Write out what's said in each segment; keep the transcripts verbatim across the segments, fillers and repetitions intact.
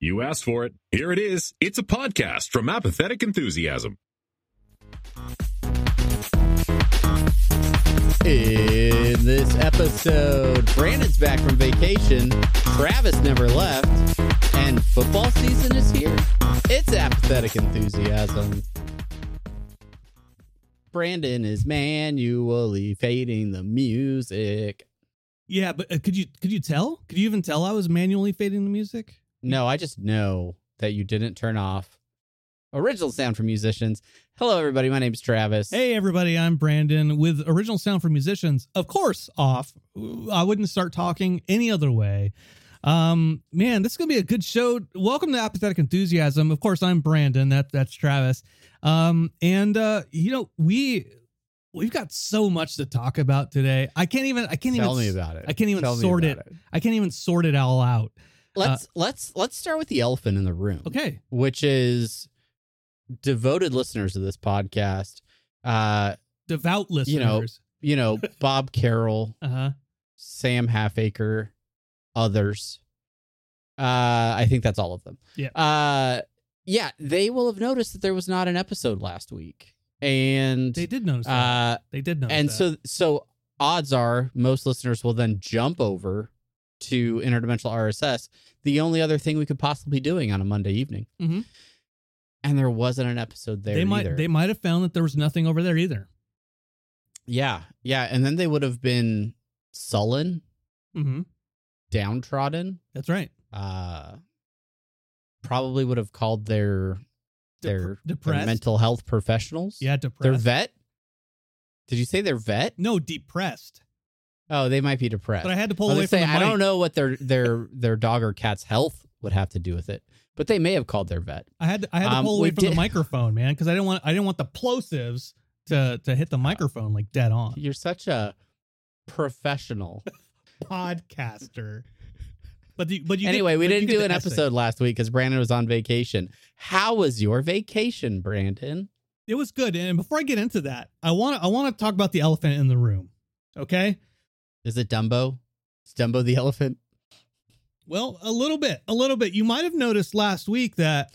You asked for it. Here it is. It's a podcast from Apathetic Enthusiasm. In this episode, Brandon's back from vacation, Travis never left, and football season is here. It's Apathetic Enthusiasm. Brandon is manually fading the music. Yeah, but uh, could you could you tell? Could you even tell I was manually fading the music? No, I just know that you didn't turn off original sound for musicians. Hello, everybody. My name's Travis. Hey, everybody. I'm Brandon with original sound for musicians. Of course, off. I wouldn't start talking any other way. Um, man, this is going to be a good show. Welcome to Apathetic Enthusiasm. Of course, I'm Brandon. That, that's Travis. Um, and, uh, you know, we... We've got so much to talk about today. I can't even. I can't Tell even. me about it. I can't even Tell me sort it. about it. I can't even sort it all out. Let's Uh, let's let's start with the elephant in the room. Okay. Which is devoted listeners of this podcast. Uh, Devout listeners. You know, you know, Bob Carroll, uh huh. Sam Halfacre, others. Uh, I think that's all of them. Yeah. Uh, yeah. They will have noticed that there was not an episode last week. And They did notice that. uh, They did notice and that. so so odds are most listeners will then jump over to Interdimensional R S S, the only other thing we could possibly be doing on a Monday evening. Mhm. And there wasn't an episode there they might either. they might have found that there was nothing over there either. yeah, yeah, and then they would have been sullen, Mm-hmm. downtrodden. That's right. Uh, probably would have called their their, Dep- their depressed. mental health professionals. Yeah, their depressed. vet. Did you say they're vet? No, depressed. Oh, they might be depressed. But I had to pull I away was from gonna the say, I mic. don't know what their their their dog or cat's health would have to do with it, but they may have called their vet. I had to, I had to Um, pull away we from the did- microphone, man, because I didn't want I didn't want the plosives to to hit the microphone like dead on. You're such a professional. Podcaster. But the, but you Anyway, get, we but you didn't get do the an essay. episode last week because Brandon was on vacation. How was your vacation, Brandon? It was good. And before I get into that, I want I want to talk about the elephant in the room. Okay? Is it Dumbo? Is Dumbo the elephant? Well, a little bit, a little bit. You might have noticed last week that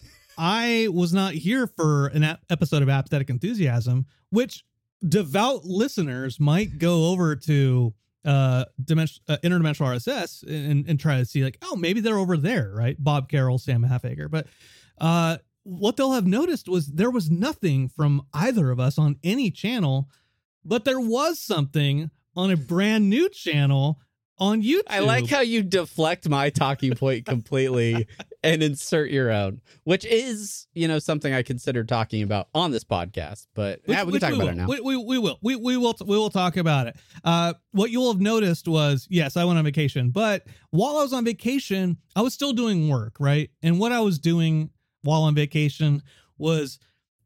I was not here for an ap- episode of Apathetic Enthusiasm, which devout listeners might go over to uh, Dimension, uh Interdimensional R S S and, and try to see like, oh, maybe they're over there, right? Bob Carroll, Sam Halfacre. But uh, what they'll have noticed was there was nothing from either of us on any channel, but there was something on a brand new channel on YouTube. I like how you deflect my talking point completely and insert your own, which is, you know, something I consider talking about on this podcast. But Which- yeah, we can which talk about will. it now. We, we, we will. We, we will. We will talk about it. Uh, what you'll have noticed was, yes, I went on vacation, but while I was on vacation, I was still doing work, right? And what I was doing while on vacation was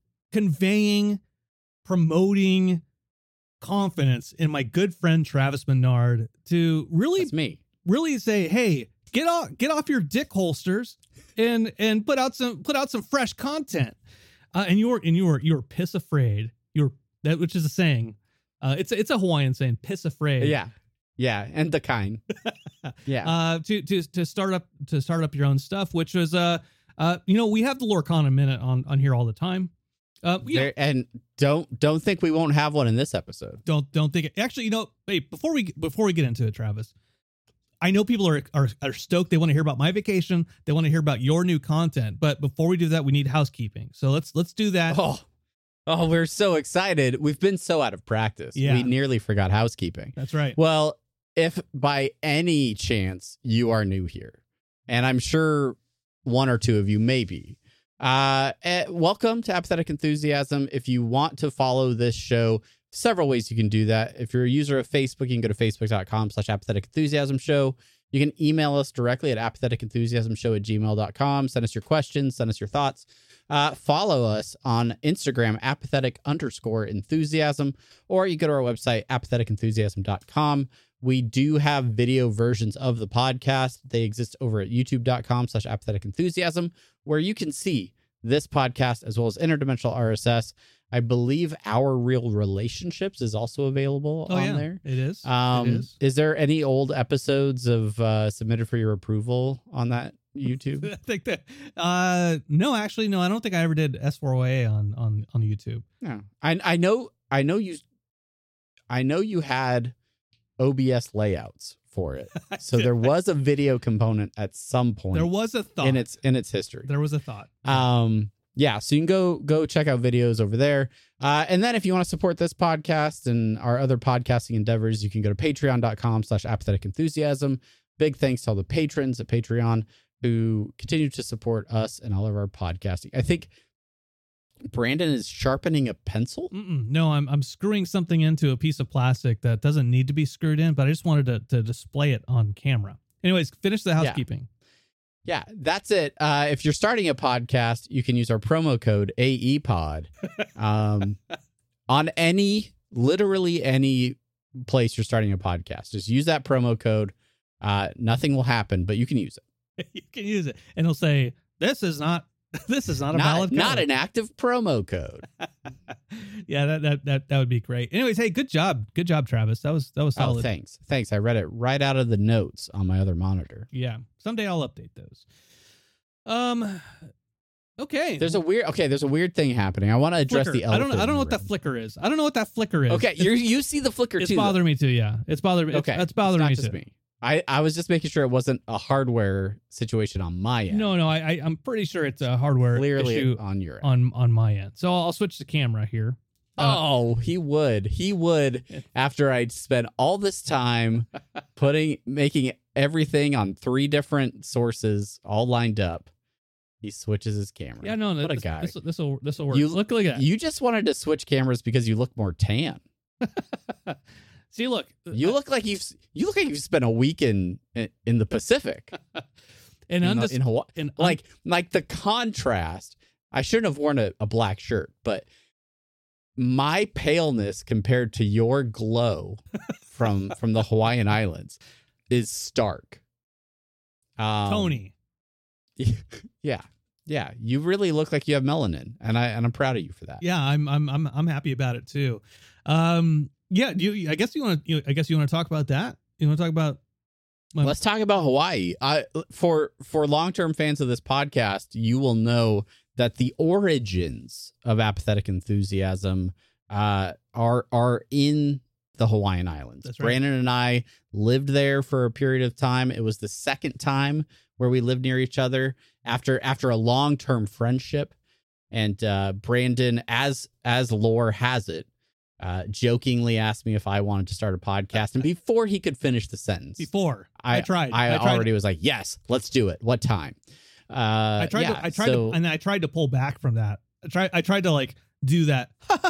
conveying, promoting confidence in my good friend Travis Menard to really That's me. really say, hey, get off get off your dick holsters and and put out some put out some fresh content. Uh, and you were and you were you were piss afraid. You were that which is a saying. Uh, it's a, it's a Hawaiian saying, piss afraid. Yeah. Yeah. And the kind. Yeah. Uh, to to to start up to start up your own stuff, which was uh uh you know, we have the Lorcana Minute on on here all the time. Uh, you know, There, and don't don't think we won't have one in this episode. don't don't think it. Actually, you know, wait, before we before we get into it, Travis, I know people are are, are stoked. They want to hear about my vacation. They want to hear about your new content. But before we do that, we need housekeeping. So let's let's do that. Oh, oh, we're so excited. We've been so out of practice. Yeah. We nearly forgot housekeeping. That's right. Well, if by any chance you are new here, and I'm sure one or two of you may be, uh, eh, welcome to Apathetic Enthusiasm. If you want to follow this show, several ways you can do that. If you're a user of Facebook, you can go to facebook.com slash apathetic enthusiasm show. You can email us directly at apathetic enthusiasm show at gmail dot com. Send us your questions, send us your thoughts. Uh, follow us on Instagram, apathetic underscore enthusiasm, or you go to our website, apathetic enthusiasm dot com. We do have video versions of the podcast. They exist over at youtube.com slash apathetic enthusiasm, where you can see this podcast as well as Interdimensional R S S. I believe Our Real Relationships is also available Oh on yeah, there. it is. Um, it is. is. there any old episodes of uh, submitted for your approval on that YouTube? I think that. Uh, no, actually, no. I don't think I ever did S four O A on on on YouTube. No, I I know I know you. I know you had O B S layouts for it, so there was a video component at some point. There was a thought in its in its history. There was a thought. Um, yeah, so you can go go check out videos over there. Uh, and then if you want to support this podcast and our other podcasting endeavors, you can go to patreon.com slash apathetic enthusiasm. Big thanks to all the patrons at Patreon who continue to support us and all of our podcasting. I think Brandon is sharpening a pencil. Mm-mm. No, I'm I'm screwing something into a piece of plastic that doesn't need to be screwed in, but I just wanted to, to display it on camera. Anyways, finish the housekeeping. Yeah, yeah that's it. Uh, if you're starting a podcast, you can use our promo code A E Pod um, on any, literally any place you're starting a podcast. Just use that promo code. Uh, nothing will happen, but you can use it. You can use it, and it'll say, "This is not." This is not a not, valid code. Not an active promo code. Yeah, that, that that that would be great. Anyways, hey, good job. Good job, Travis. That was that was solid. Oh, thanks. Thanks. I read it right out of the notes on my other monitor. Yeah. Someday I'll update those. Um okay. There's a weird okay, there's a weird thing happening. I want to address flicker. the I elephant. don't know, I don't know in what the that room. flicker is. I don't know what that flicker is. Okay, you you see the flicker it's too. It's bothering me too, yeah. It's bothering me. Okay. It's, it's bothering it's not me just too. Me. I, I was just making sure it wasn't a hardware situation on my end. No, no, I, I I'm pretty sure it's a hardware Clearly issue on your end. on on my end. So I'll, I'll switch the camera here. Uh, oh, he would. He would after I'd spent all this time putting making everything on three different sources all lined up. He switches his camera. Yeah, no, what this, a guy. This this will this will work. You look look at that. You just wanted to switch cameras because you look more tan. See, look. You look like you've you look like you've spent a week in in, in the Pacific. And in, undis- in Hawaii. in un- like like the contrast. I shouldn't have worn a, a black shirt, but my paleness compared to your glow from from the Hawaiian Islands is stark. Um, Tony. Yeah. Yeah, you really look like you have melanin, and I and I'm proud of you for that. Yeah, I'm I'm I'm I'm happy about it too. Um yeah, you I guess you want to you, I guess you want to talk about that? You want to talk about my- Let's talk about Hawaii. I for for long-term fans of this podcast, you will know that the origins of Apathetic Enthusiasm uh, are are in the Hawaiian Islands. That's right. Brandon and I lived there for a period of time. It was the second time where we lived near each other after after a long-term friendship. And uh, Brandon, as as lore has it, uh, jokingly asked me if I wanted to start a podcast. And before he could finish the sentence, before I, I tried, I, I tried already was like, yes, let's do it. What time? Uh, I tried. yeah, to, I tried so, to, and I tried to pull back from that. I tried. I tried to like do that.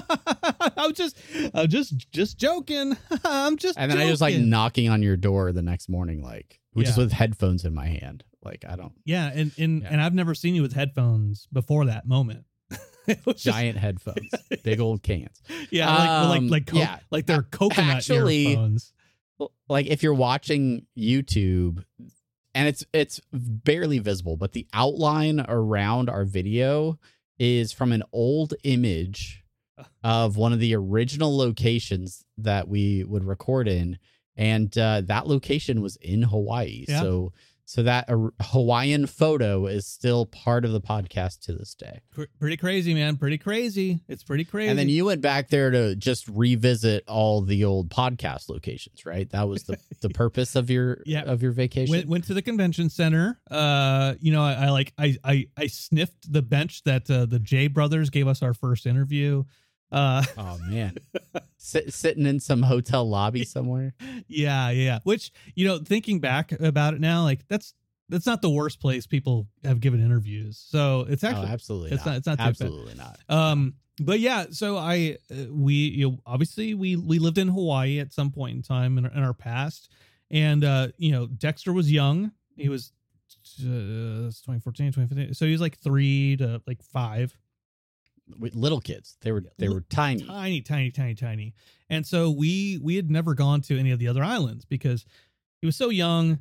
I'm just, I'm just, just joking. I'm just. And then joking. I was like knocking on your door the next morning, like Yeah. just with headphones in my hand. Like I don't. Yeah, and and Yeah. and I've never seen you with headphones before that moment. It was just- Giant headphones, big old cans. yeah, like Um, like like co- yeah. like they're coconut Actually- earphones. Like if you're watching YouTube, and it's it's barely visible, but the outline around our video is from an old image of one of the original locations that we would record in, and uh, that location was in Hawaii. Yeah. So so that uh, Hawaiian photo is still part of the podcast to this day. Cr- pretty crazy, man. Pretty crazy. It's pretty crazy. And then you went back there to just revisit all the old podcast locations, right? That was the, the purpose of your Yeah. of your vacation. went went to the convention center. Uh, you know, I, I like I I I sniffed the bench that uh, the J brothers gave us our first interview. Uh, Oh man, Sit, sitting in some hotel lobby somewhere. yeah, yeah. Which, you know, thinking back about it now, like that's that's not the worst place people have given interviews. So it's actually oh, absolutely it's not. not- it's not too bad. absolutely not. Um, but yeah, so I uh, we you know, obviously we we lived in Hawaii at some point in time in, in our past, and uh, you know, Dexter was young. He was uh, twenty fourteen, twenty fifteen, so he was like three to like five. With little kids, they were they Li- were tiny. tiny, tiny, tiny, tiny. And so we we had never gone to any of the other islands because he was so young.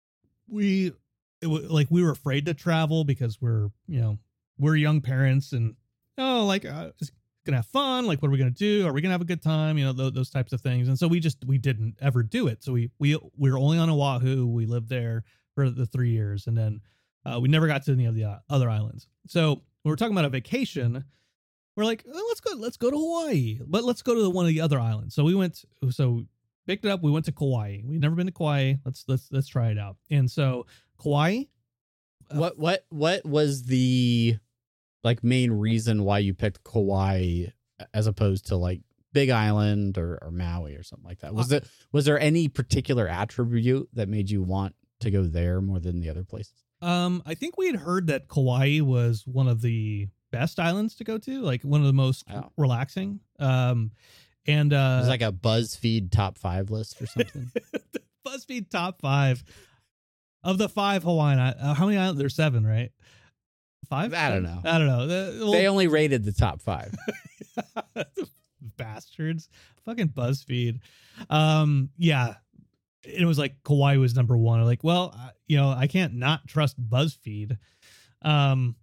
We it was like we were afraid to travel because we're you know we're young parents and oh like uh, it's gonna have fun. Like what are we gonna do? Are we gonna have a good time? You know those, those types of things. And so we just we didn't ever do it. So we we we were only on Oahu. We lived there for the three years, and then Uh, we never got to any of the uh, other islands. So when we're talking about a vacation, we're like, oh, let's go, let's go to Hawaii, but let's go to the, one of the other islands. So we went, so picked it up. We went to Kauai. We'd never been to Kauai. Let's let's let's try it out. And so Kauai. Uh, what what what was the like main reason why you picked Kauai as opposed to like Big Island or, or Maui or something like that? Was uh, it was there any particular attribute that made you want to go there more than the other places? Um, I think we had heard that Kauai was one of the best islands to go to, like one of the most oh. relaxing. Um, and uh, it was like a BuzzFeed top five list or something. BuzzFeed top five of the five Hawaiian. Uh, how many islands? There's seven, right? Five? I don't know. I don't know. The, well, they only rated the top five. Bastards. Fucking BuzzFeed. Um, yeah. It was like Kauai was number one. I'm like, well, uh, you know, I can't not trust BuzzFeed. Um,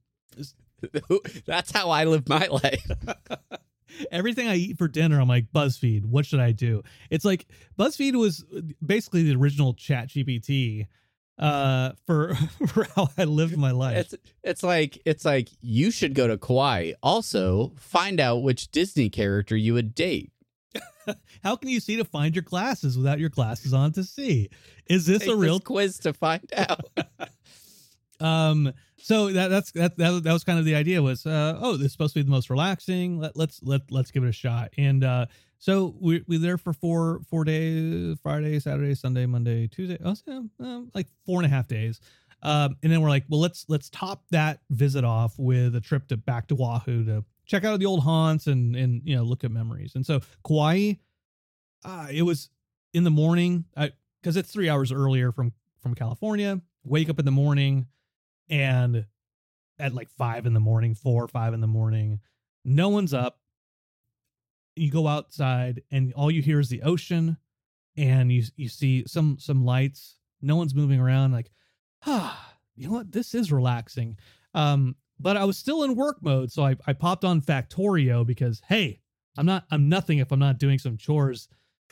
That's how I live my life. Everything I eat for dinner, I'm like, BuzzFeed, what should I do? It's like BuzzFeed was basically the original Chat G P T uh, for, for how I lived my life. It's it's like it's like you should go to Kauai. Also, find out which Disney character you would date. How can you see to find your glasses without your glasses on to see? Is this Take a real this quiz to find out? um. So that that's that, that that was kind of the idea was uh oh, this is supposed to be the most relaxing. Let let's let let's give it a shot. And uh so we we there for four four days, Friday, Saturday, Sunday, Monday, Tuesday. Oh, yeah, uh, like four and a half days. Um, and then we're like, well, let's let's top that visit off with a trip to back to Oahu to check out the old haunts and and you know look at memories. And so Kauai, uh, it was in the morning because it's three hours earlier from from California. Wake up in the morning. And at like five in the morning, four or five in the morning, no one's up. You go outside and all you hear is the ocean and you you see some some lights. No one's moving around. Like, ah, you know what? This is relaxing. Um, but I was still in work mode. So I, I popped on Factorio because, hey, I'm not I'm nothing if I'm not doing some chores.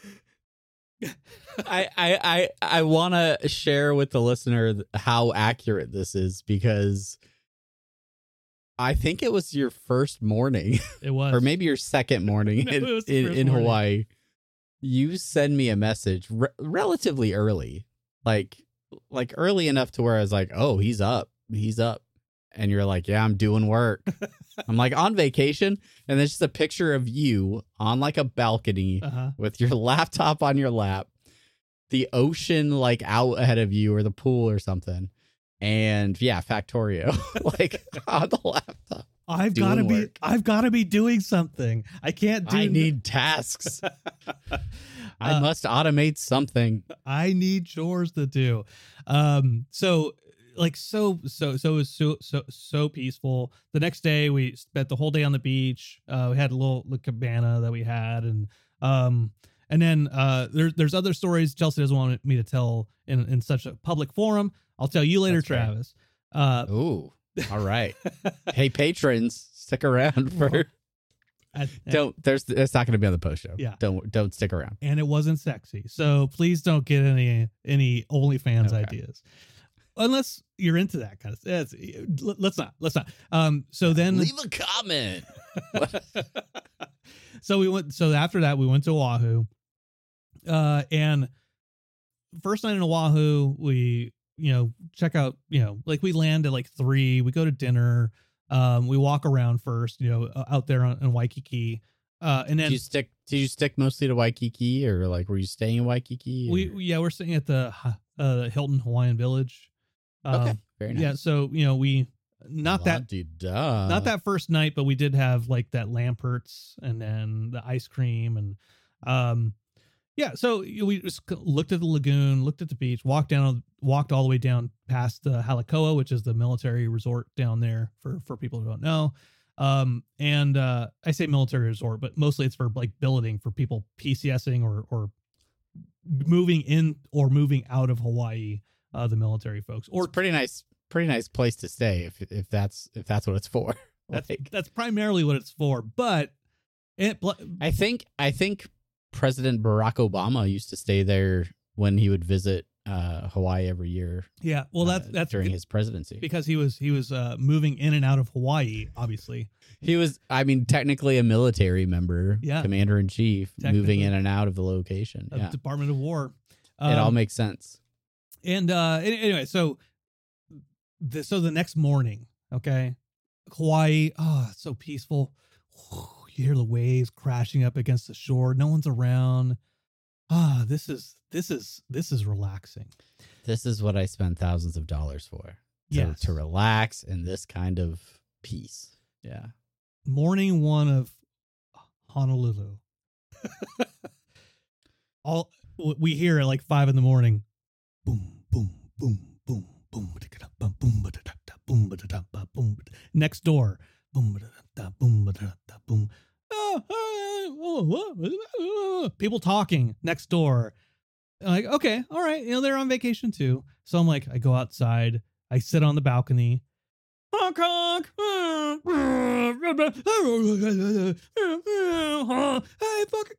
I I I, I want to share with the listener how accurate this is because I think it was your first morning. It was, or maybe your second morning no, in in, in Hawaii. You send me a message re- relatively early, like like early enough to where I was like, "Oh, he's up, he's up," and you're like, "Yeah, I'm doing work." I'm like on vacation, and there's just a picture of you on like a balcony uh-huh. with your laptop on your lap, the ocean like out ahead of you or the pool or something. And yeah, Factorio like on the laptop. I've got to be I've got to be doing something. I can't do I need tasks. I uh, must automate something. I need chores to do. Um so like so so so it was so so so peaceful. The next day we spent the whole day on the beach. Uh we had a little, little cabana that we had and um and then uh there's there's other stories Chelsea doesn't want me to tell in in such a public forum. I'll tell you later. That's Travis. Right. Uh ooh. All right. Hey patrons, stick around for I, don't there's it's not going to be on the post show. Yeah. Don't don't stick around. And it wasn't sexy. So please don't get any any OnlyFans okay. ideas. Unless you're into that kind of stuff. Let's not. Let's not. Um. So then leave a comment. So we went. So after that, we went to Oahu. Uh, and first night in Oahu, we you know check out you know like we land at like three. We go to dinner. Um. We walk around first. You know, out there on, in Waikiki. Uh. And then did you stick? Did you stick mostly to Waikiki, or like were you staying in Waikiki? Or? We yeah we're staying at the uh Hilton Hawaiian Village. Okay, um, very nice. Yeah, so you know we not La-de-da. that not that first night, but we did have like that Lampert's and then the ice cream and um yeah. So we just looked at the lagoon, looked at the beach, walked down, walked all the way down past the Halekoa, which is the military resort down there for for people who don't know. Um and uh I say military resort, but mostly it's for like billeting for people PCSing or or moving in or moving out of Hawaii. Uh, the military folks, or it's pretty nice, pretty nice place to stay if if that's if that's what it's for. That's like, that's primarily what it's for. But it, I think I think President Barack Obama used to stay there when he would visit uh, Hawaii every year. Yeah, well, that's uh, that's during his presidency. because he was he was uh, moving in and out of Hawaii, obviously. He was, I mean, technically a military member, Yeah. commander in chief, moving Technically. in and out of the location. Of Yeah, Department of War. it all Um, makes sense. And uh, an- anyway, so the, so the next morning, okay, Hawaii, oh, it's so peaceful. You hear the waves crashing up against the shore. No one's around. Ah, this is this is this is relaxing. This is what I spend thousands of dollars for. To, Yes. to relax in this kind of peace. Yeah. Morning one of Honolulu. All we hear at like five in the morning. Boom, boom, boom, boom, boom, ba-da-da-da, boom, ba-da-da-da, boom, ba-da-da-da, boom. Next door. Boom, ba-da-da-da, boom, ba-da-da-da, boom. Ah, ah, oh, ah, ah. People talking next door. I'm like, okay, all right, you know, they're on vacation too. So I'm like, I go outside, I sit on the balcony. Honk, honk. Hey, fucking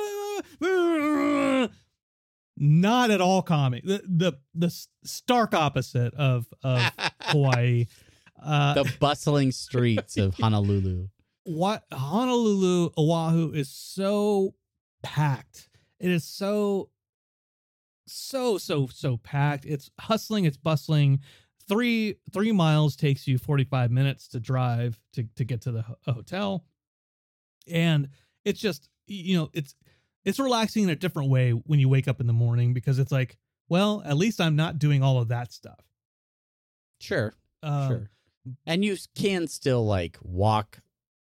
Gallery. Not at all comic. The the the stark opposite of of Hawaii. Uh, The bustling streets of Honolulu. what Honolulu, Oahu is so packed. It is so so so so packed. It's hustling. It's bustling. Three three miles takes you forty-five minutes to drive to to get to the ho- hotel, and it's just, you know, it's it's relaxing in a different way when you wake up in the morning, because it's like, well, at least I'm not doing all of that stuff. Sure. Um, Sure. And you can still like walk,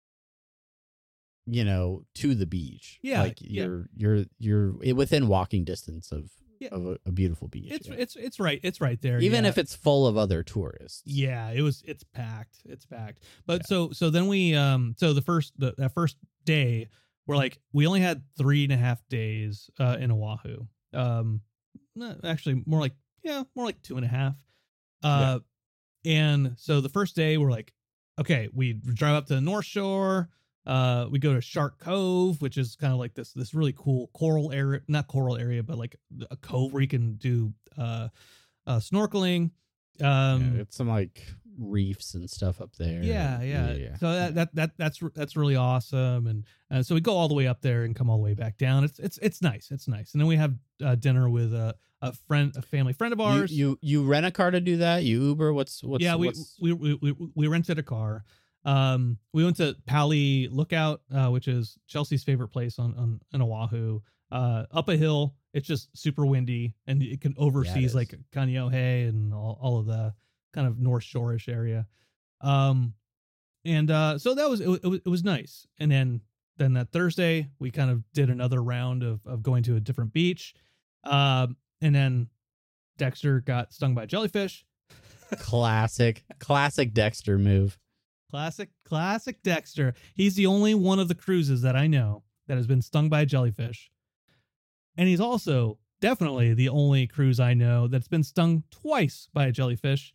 you know, to the beach. Yeah, Like yeah. you're you're you're within walking distance of Yeah. of a, a beautiful beach. It's yeah. it's it's right it's right there. Even yeah. if it's full of other tourists. Yeah, it was. It's packed. It's packed. But Yeah. so so then we um so the first the, that first day we're like, we only had three and a half days uh, in Oahu. Um, no, actually more like yeah more like two and a half. Uh, and so the first day we're like, okay, we drive up to the North Shore. Uh, we go to Shark Cove, which is kind of like this this really cool coral area, not coral area, but like a cove where you can do uh, uh snorkeling. Um, Yeah, it's some like reefs and stuff up there. yeah, yeah. yeah. So that, that that that's that's really awesome, and uh, so we go all the way up there and come all the way back down. It's it's it's nice. It's nice. And then we have uh, dinner with a a friend, a family friend of You, ours. you you rent a car to do that? You Uber? What's what's yeah, we, what's, we we we we rented a car. Um, we went to Pali Lookout, uh, which is Chelsea's favorite place on on in Oahu. Uh, up a hill. It's just super windy, and it can oversees is. like Kaneohe and all, all of the kind of North Shore-ish area. Um, and uh, so that was it, it was it was nice. And then then that Thursday we kind of did another round of of going to a different beach. Um, and then Dexter got stung by a jellyfish. classic classic Dexter move? Classic, classic Dexter. He's the only one of the cruises that I know that has been stung by a jellyfish. And he's also definitely the only cruise I know that's been stung twice by a jellyfish.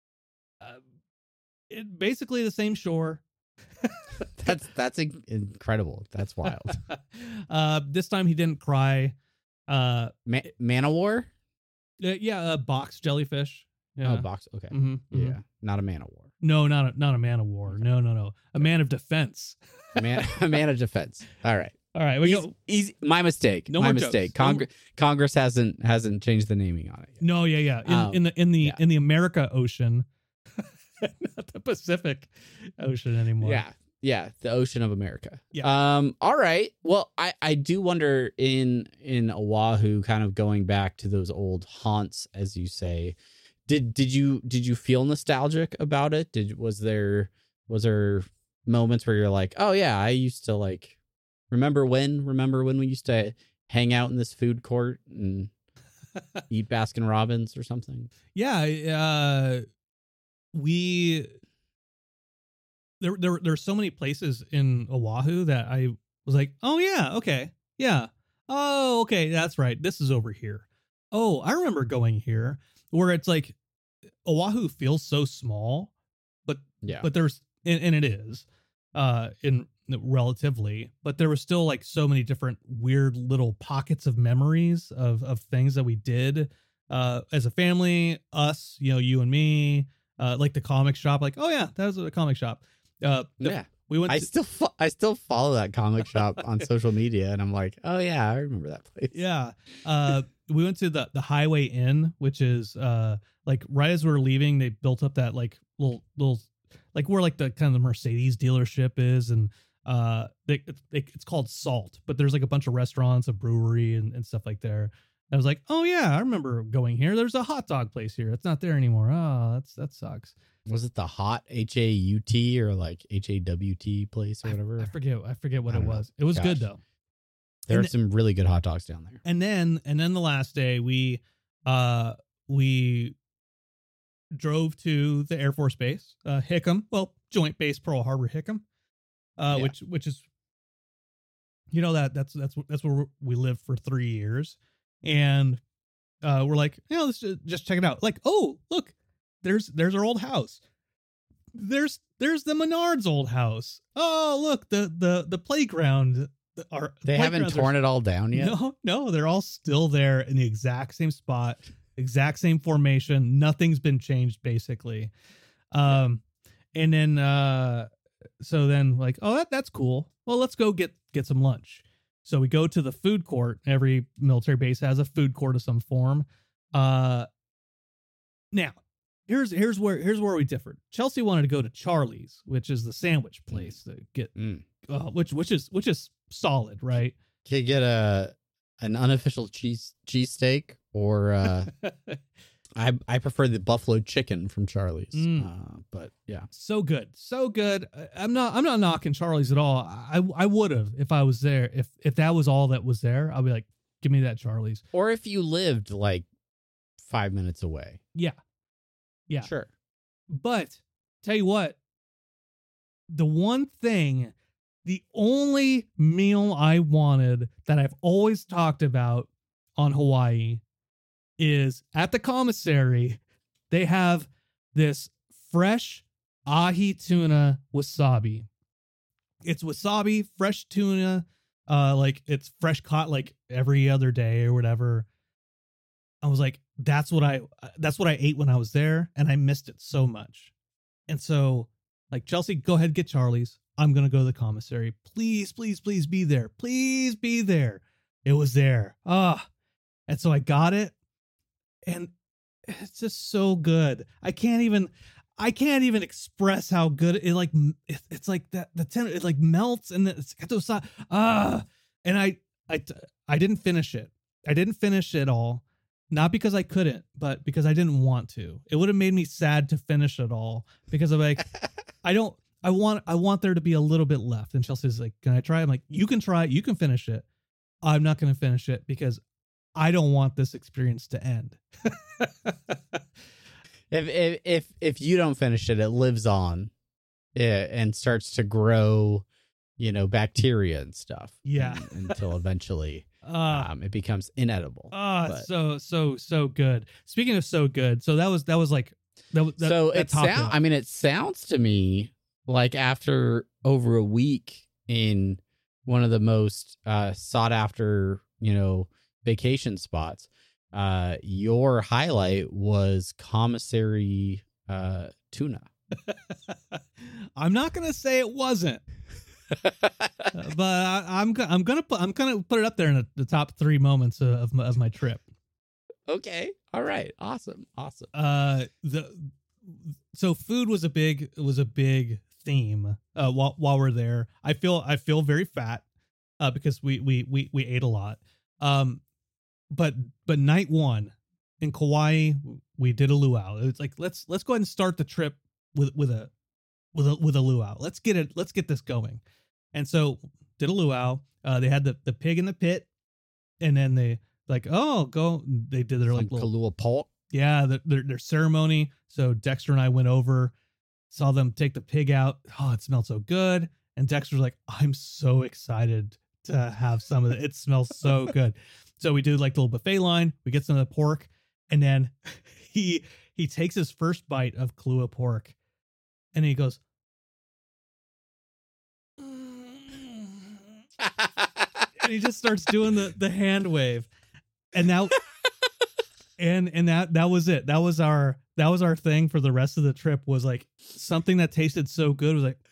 Uh, it, basically the same shore. That's that's in- incredible. That's wild. uh, this time he didn't cry. Uh, Ma- Man of War? uh, yeah, a box jellyfish. Yeah. Oh, box. Okay. hmm Yeah, not a Man of War. No, not a, not a man of war. No, no, no. A man of defense. Man, a man of defense. All right. All right. We Easy, go. easy, my mistake. No my more mistake. jokes. No Congre- Congress hasn't hasn't changed the naming on it yet. No, yeah, yeah. In, Um, in the in the yeah. in the America Ocean, not the Pacific Ocean anymore. Yeah. Yeah, the Ocean of America. Yeah. Um all right. Well, I I do wonder in in Oahu, kind of going back to those old haunts, as you say. Did did you did you feel nostalgic about it? Did was there was there moments where you're like, "Oh yeah, I used to like remember when remember when we used to hang out in this food court and eat Baskin Robbins or something?" Yeah. Uh, we there there there's so many places in Oahu that I was like, oh yeah, okay, yeah, oh okay, that's right. This is over here. Oh, I remember going here. Where it's like Oahu feels so small, but Yeah. but there's and, and it is uh in relatively, but there was still like so many different weird little pockets of memories of of things that we did uh, as a family, us, you know, you and me, uh, like the comic shop, like, oh yeah, that was a comic shop. Uh, the, Yeah. we went. I to, still fo- I still follow that comic shop on social media, and I'm like, oh yeah, I remember that place. yeah. Uh, we went to the the Highway Inn, which is uh like right as we were leaving, they built up that like little little like where like the kind of the Mercedes dealership is, and uh they, they it's called Salt, but there's like a bunch of restaurants, a brewery, and, and stuff like there. I was like, oh yeah, I remember going here. There's a hot dog place here. It's not there anymore. Oh, that's that sucks. Was it the hot H A U T or like H A W T place or whatever? I, I forget. I forget what I it don't was. know. It was Gosh. good though. There And are some really good hot dogs down there. And then and then the last day we uh we drove to the Air Force Base, uh Hickam, well, Joint Base Pearl Harbor Hickam, uh Yeah. which which is, you know, that that's that's that's where we lived for three years, and uh we're like, yeah, let's just, just check it out. Like, oh look, there's there's our old house. There's there's the Menards old house. Oh look, the the the playground. Our They haven't playgrounds are- torn it all down yet. No, no, they're all still there in the exact same spot, exact same formation. Nothing's been changed basically. Um, and then, uh, so then like, oh, that, that's cool. Well, let's go get, get some lunch. So we go to the food court. Every military base has a food court of some form. Uh, now here's, here's where, here's where we differed. Chelsea wanted to go to Charlie's, which is the sandwich place to get, Mm. uh, which, which is, which is solid, right? Can you get a an unofficial cheese cheesesteak or uh, I I prefer the buffalo chicken from Charlie's. Mm. Uh, but yeah, So good, so good. I- I'm not, I'm not knocking Charlie's at all. I, I would have if I was there. If, if that was all that was there, I'll be like, give me that Charlie's. or if you lived like five minutes away, Yeah, yeah. sure. But tell you what, the one thing, the only meal I wanted that I've always talked about on Hawaii is at the commissary. They have this fresh ahi tuna wasabi. It's wasabi, fresh tuna, uh, like it's fresh caught like every other day or whatever. I was like, that's what I, that's what I ate when I was there, and I missed it so much. And so, like, Chelsea, go ahead, get Charlie's. I'm going to go to the commissary. Please, please, please be there. Please be there. It was there. Ah. And so I got it. And it's just so good. I can't even, I can't even express how good it, like, it, it's like that, the ten, it like melts and it's got those, ah. And I, I, I didn't finish it. I didn't finish it all. Not because I couldn't, but because I didn't want to. It would have made me sad to finish it all because I'm like, I don't, I want, I want there to be a little bit left. And Chelsea's like, can I try? I'm like, you can try it. You can finish it. I'm not going to finish it because I don't want this experience to end. If if if if you don't finish it, it lives on, eh, and starts to grow, you know, bacteria and stuff. Yeah. un- until eventually, Uh, um, it becomes inedible. Ah, But- so so so good. Speaking of so good, so that was that was like that. was- that so that it topped sounds. it. I mean, it sounds to me like after over a week in one of the most uh, sought after, you know, vacation spots, uh, your highlight was commissary uh, tuna. I'm not gonna say it wasn't, uh, but I, I'm go- I'm gonna put I'm gonna put it up there in the, the top three moments of of my, of my trip. Okay. All right. Awesome. Awesome. Uh, the so food was a big was a big theme. Uh, while while we're there, I feel I feel very fat, uh, because we we we we ate a lot. Um, but but night one in Kauai, we did a luau. It's like let's let's go ahead and start the trip with with a with a with a luau. Let's get it. Let's get this going. And so did a luau. Uh, they had the the pig in the pit, and then they like oh go. They did their like Some little Kahlua Polk. yeah, the, their their ceremony. So Dexter and I went over, saw them take the pig out. Oh, it smelled so good. And Dexter's like, I'm so excited to have some of it. It smells so good. So we do like the little buffet line. We get some of the pork, and then he he takes his first bite of Kahlua pork, and he goes, and he just starts doing the the hand wave, and now and and that that was it. That was our that was our thing for the rest of the trip. Was like something that tasted so good. Was like,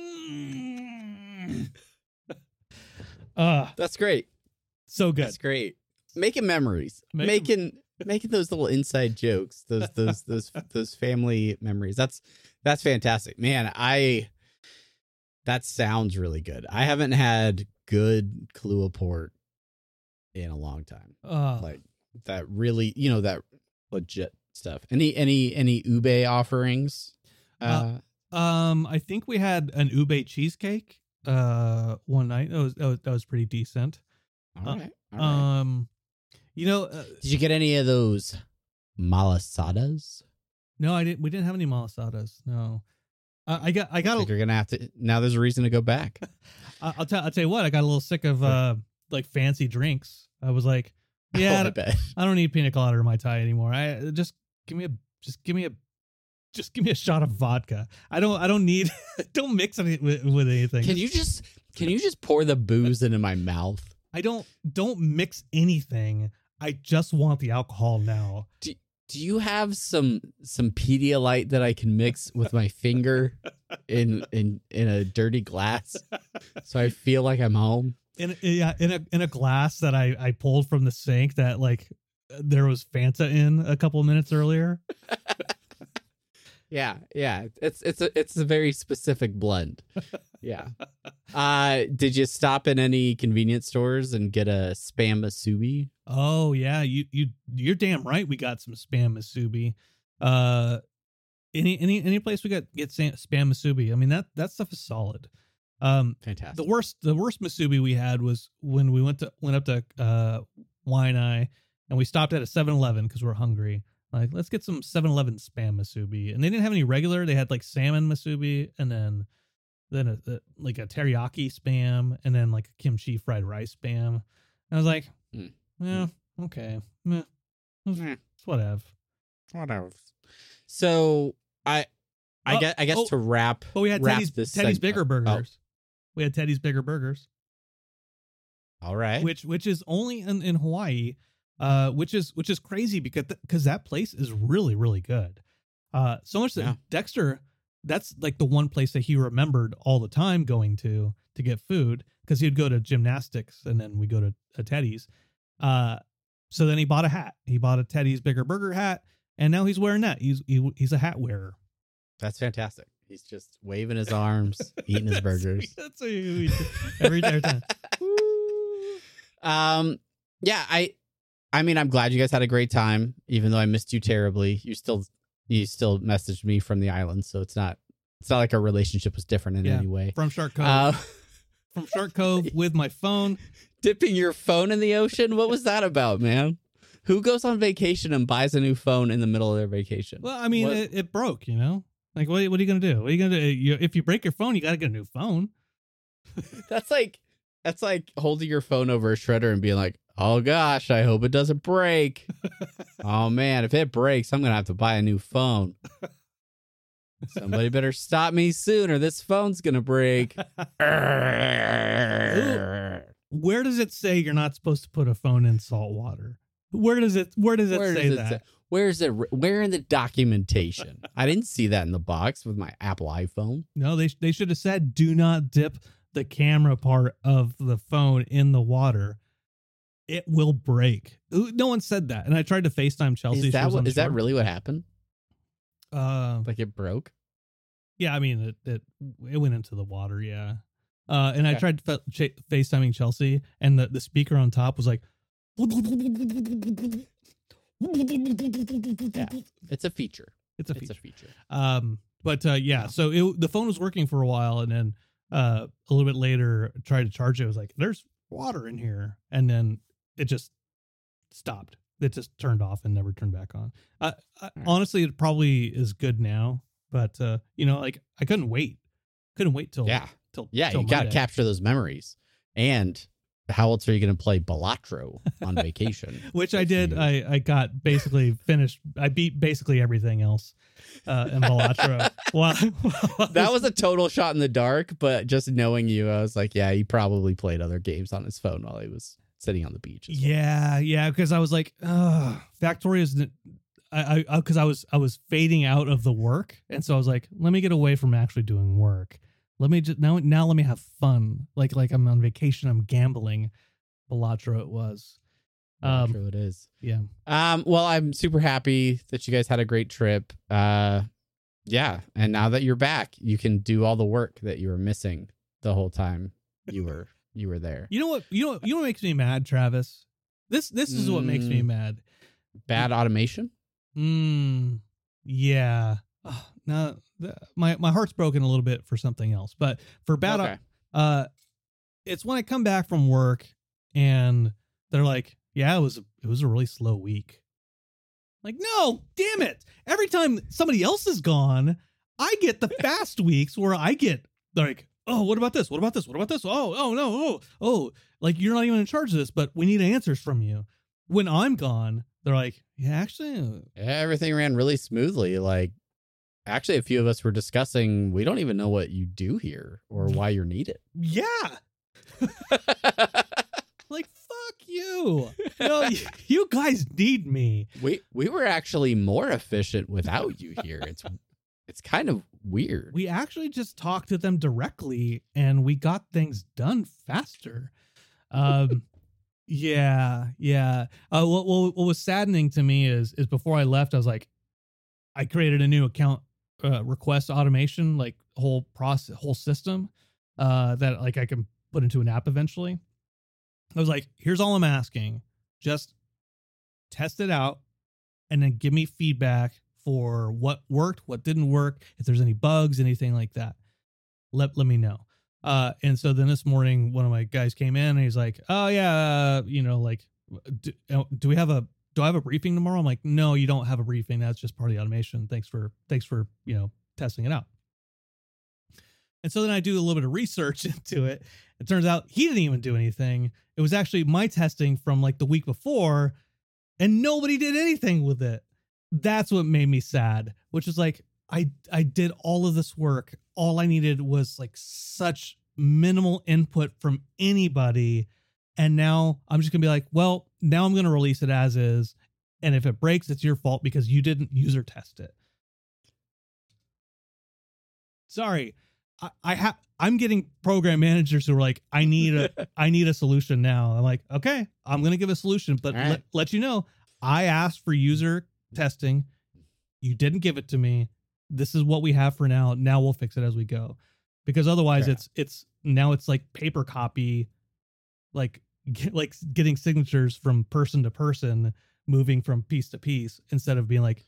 mm. uh That's great. so good. That's great. Making memories, Make 'em- making making those little inside jokes, those those those those family memories. That's that's fantastic, man. I that sounds really good. I haven't had good Kahlua port in a long time. Uh, Like that really, you know, that legit stuff. Any any any ube offerings? Uh, Uh, um, I think we had an ube cheesecake uh one night. That was that was, that was pretty decent. all right. All right. Um, you know, uh, Did you get any of those malasadas? no, I didn't. We didn't have any malasadas. No, uh, I got I I got. think A, you're gonna have to. Now there's a reason to go back. I- I'll tell I'll tell you what. I got a little sick of uh like fancy drinks. I was like, yeah, Oh, I bet. I don't need pina colada or Mai Tai anymore. I just give me a just give me a just give me a shot of vodka. I don't I don't need don't mix it with, with anything. Can you just can you just pour the booze into my mouth? I don't don't mix anything. I just want the alcohol now. Do you have some some Pedialyte that I can mix with my finger in in in a dirty glass so I feel like I'm home? In yeah, in a in a glass that I I pulled from the sink that like there was Fanta in a couple of minutes earlier. Yeah, yeah. It's it's a it's a very specific blend. Yeah. Uh did you stop in any convenience stores and get a spam musubi? Oh yeah, you you you're damn right. We got some spam musubi. Uh, any any any place we got get sam- spam musubi. I mean that that stuff is solid. Um, Fantastic. the worst the worst musubi we had was when we went to went up to uh Waianae and we stopped at a seven eleven because we were hungry. Like, let's get some seven eleven spam musubi, and they didn't have any regular. They had like salmon musubi, and then then a, a, like a teriyaki spam, and then like a kimchi fried rice spam. And I was like, Mm. yeah, okay, meh. It's, Eh. it's whatever. Whatever. So I I Oh, guess I guess oh, to wrap But we had wrap Teddy's this Teddy's seg- Bigger oh, Burgers. We had Teddy's Bigger Burgers, All right. which which is only in, in Hawaii, uh, which is which is crazy because because that place is really really good. Uh, so much that Yeah. Dexter, that's like the one place that he remembered all the time going to to get food because he'd go to gymnastics and then we go to a Teddy's. Uh, so then he bought a hat. He bought a Teddy's Bigger Burger hat, and now he's wearing that. He's he, he's a hat wearer. That's fantastic. He's just waving his arms, eating his burgers. That's what we do every, every time. Um, yeah, I, I mean, I'm glad you guys had a great time, even though I missed you terribly. You still, you still messaged me from the island, so it's not, it's not like our relationship was different in Yeah. any way. From Shark Cove. Uh, From Shark Cove with my phone. dipping your phone in the ocean. What was that about, man? Who goes on vacation and buys a new phone in the middle of their vacation? Well, I mean, What- it, it broke, you know? Like, what, what are you going to do? What are you going to do? You, if you break your phone, you got to get a new phone. That's like, that's like holding your phone over a shredder and being like, oh gosh, I hope it doesn't break. Oh man, if it breaks, I'm going to have to buy a new phone. Somebody better stop me soon or this phone's going to break. Where does it say you're not supposed to put a phone in salt water? Where does it, where does it Where say does it that? say- Where's it? Where in the documentation? I didn't see that in the box with my Apple iPhone. No, they, they should have said, do not dip the camera part of the phone in the water. It will break. Ooh, no one said that. And I tried to FaceTime Chelsea. Is She that was what, on is that shore. really what happened? Uh, Like it broke? yeah, I mean, it, it, it went into the water. Yeah. Uh, and I Okay. tried fa- ch- FaceTiming Chelsea, and the, the speaker on top was like, Yeah, it's a feature. it's a It's feature. a feature. Um, but uh, yeah, so it, the phone was working for a while, and then uh, a little bit later, tried to charge it. It was like, "There's water in here," and then it just stopped. It just turned off and never turned back on. Uh, I, right. honestly, it probably is good now, but uh, you know, like I couldn't wait, couldn't wait till Yeah. till Yeah, till you got to Monday. capture those memories. And how else are you going to play Balatro on vacation? Which I If did. you- I, I got basically finished. I beat basically everything else uh, in Balatro. Wow. That was a total shot in the dark, but just knowing you, I was like, yeah, he probably played other games on his phone while he was sitting on the beach. as well. Yeah, yeah, because I was like, uh, Factoria's. I, I, because I was, I was fading out of the work, and so I was like, let me get away from actually doing work. Let me just now, now let me have fun. Like, like I'm on vacation, I'm gambling. Balatro it was. Um, Um, True, it is. yeah. Um, well, I'm super happy that you guys had a great trip. Uh, yeah, and now that you're back, you can do all the work that you were missing the whole time you were you were there. You know what? You know what? You know what makes me mad, Travis? This, this is what makes me Mm. mad. Bad automation. Hmm. Yeah. Ugh, now, the, my my heart's broken a little bit for something else, but for bad, Okay. uh, it's when I come back from work and they're like, "Yeah, it was it was a really slow week." Like, no, damn it! Every time somebody else is gone, I get the fast weeks where I get like, "Oh, what about this? What about this? What about this? Oh, oh no, oh, oh!" Like, you're not even in charge of this, but we need answers from you. When I'm gone, they're like, "Yeah, actually." uh, Everything ran really smoothly. Like, actually, a few of us were discussing. We don't even know what you do here or why you're needed. Yeah. Like, fuck you. No, you, you guys need me. we we were actually more efficient without you here. It's it's kind of weird. We actually just talked to them directly and we got things done faster. Um, yeah, yeah. Uh, what, what, what was saddening to me is, is before I left, I was like, I created a new account uh, request automation, like whole process, whole system uh, that like I can put into an app eventually. I was like, here's all I'm asking. Just test it out and then give me feedback for what worked, what didn't work, if there's any bugs, anything like that. Let, let me know. Uh, and so then this morning, one of my guys came in and he's like, oh yeah, uh, you know, like, do, do we have a, do I have a briefing tomorrow? I'm like, no, you don't have a briefing. That's just part of the automation. Thanks for, thanks for, you know, testing it out. And so then I do a little bit of research into it. It turns out he didn't even do anything. It was actually my testing from like the week before and nobody did anything with it. That's what made me sad, which is like, I, I did all of this work. All I needed was like such minimal input from anybody. And now I'm just gonna be like, well, now I'm going to release it as is. And if it breaks, it's your fault because you didn't user test it. Sorry. I, I have, I'm getting program managers who are like, I need a, I need a solution now. I'm like, okay, I'm going to give a solution, but right. let, let you know, I asked for user testing. You didn't give it to me. This is what we have for now. Now we'll fix it as we go. Because otherwise Yeah. it's, it's now it's like paper copy, like, get, like getting signatures from person to person, moving from piece to piece instead of being like,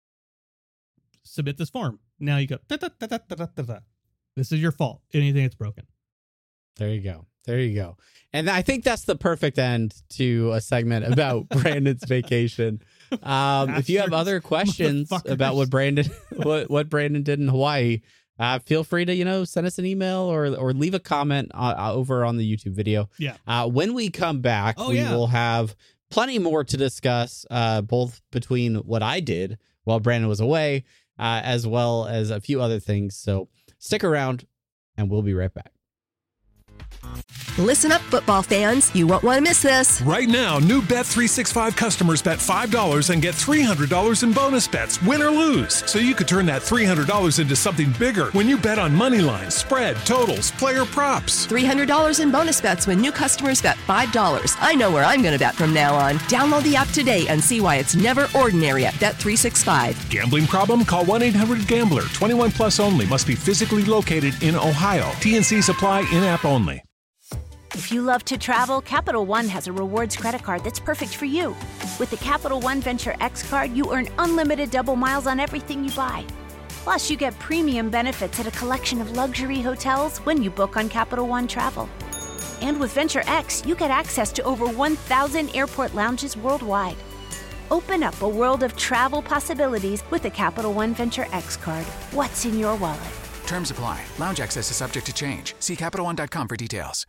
submit this form. Now you go, da, da, da, da, da, da, da. This is your fault. Anything that's broken. There you go. There you go. And I think that's the perfect end to a segment about Brandon's vacation. Um, if you have other questions about what Brandon, what, what Brandon did in Hawaii, uh, feel free to, you know, send us an email or, or leave a comment uh, over on the YouTube video. Yeah. Uh, when we come back, Oh, we yeah. will have plenty more to discuss, uh, both between what I did while Brandon was away, uh, as well as a few other things. So stick around and we'll be right back. Listen up, football fans. You won't want to miss this. Right now, new Bet three sixty-five customers bet five dollars and get three hundred dollars in bonus bets, win or lose. So you could turn that three hundred dollars into something bigger when you bet on money lines, spread, totals, player props. three hundred dollars in bonus bets when new customers bet five dollars. I know where I'm going to bet from now on. Download the app today and see why it's never ordinary at Bet three sixty-five. Gambling problem? Call one eight hundred gambler. twenty-one plus only. Must be physically located in Ohio. T N C supply in-app only. If you love to travel, Capital One has a rewards credit card that's perfect for you. With the Capital One Venture X card, you earn unlimited double miles on everything you buy. Plus, you get premium benefits at a collection of luxury hotels when you book on Capital One Travel. And with Venture X, you get access to over one thousand airport lounges worldwide. Open up a world of travel possibilities with the Capital One Venture X card. What's in your wallet? Terms apply. Lounge access is subject to change. See Capital One dot com for details.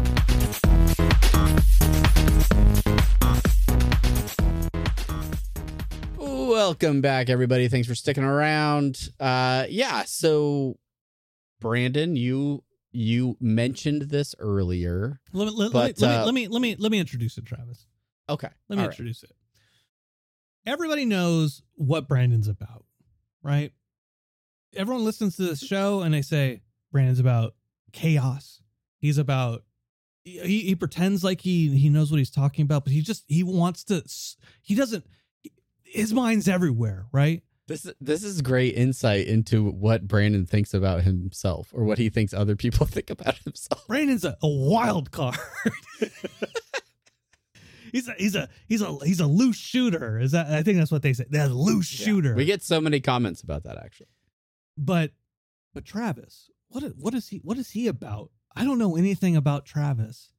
Welcome back, everybody. Thanks for sticking around. Uh, yeah, so Brandon, you you mentioned this earlier. Let me let, but, let, me, uh, let me let me let me introduce it, Travis. Okay. Let me all right. introduce it. Everybody knows what Brandon's about, right? Everyone listens to this show and they say Brandon's about chaos. He's about he, he pretends like he he knows what he's talking about, but he just he wants to he doesn't his mind's everywhere, right? This this is great insight into what Brandon thinks about himself, or what he thinks other people think about himself. Brandon's a, a wild card. he's a he's a he's a he's a loose shooter. Is that I think that's what they say. They're a loose Yeah. shooter. We get so many comments about that, actually. But but Travis, what is- what is he what is he about? I don't know anything about Travis.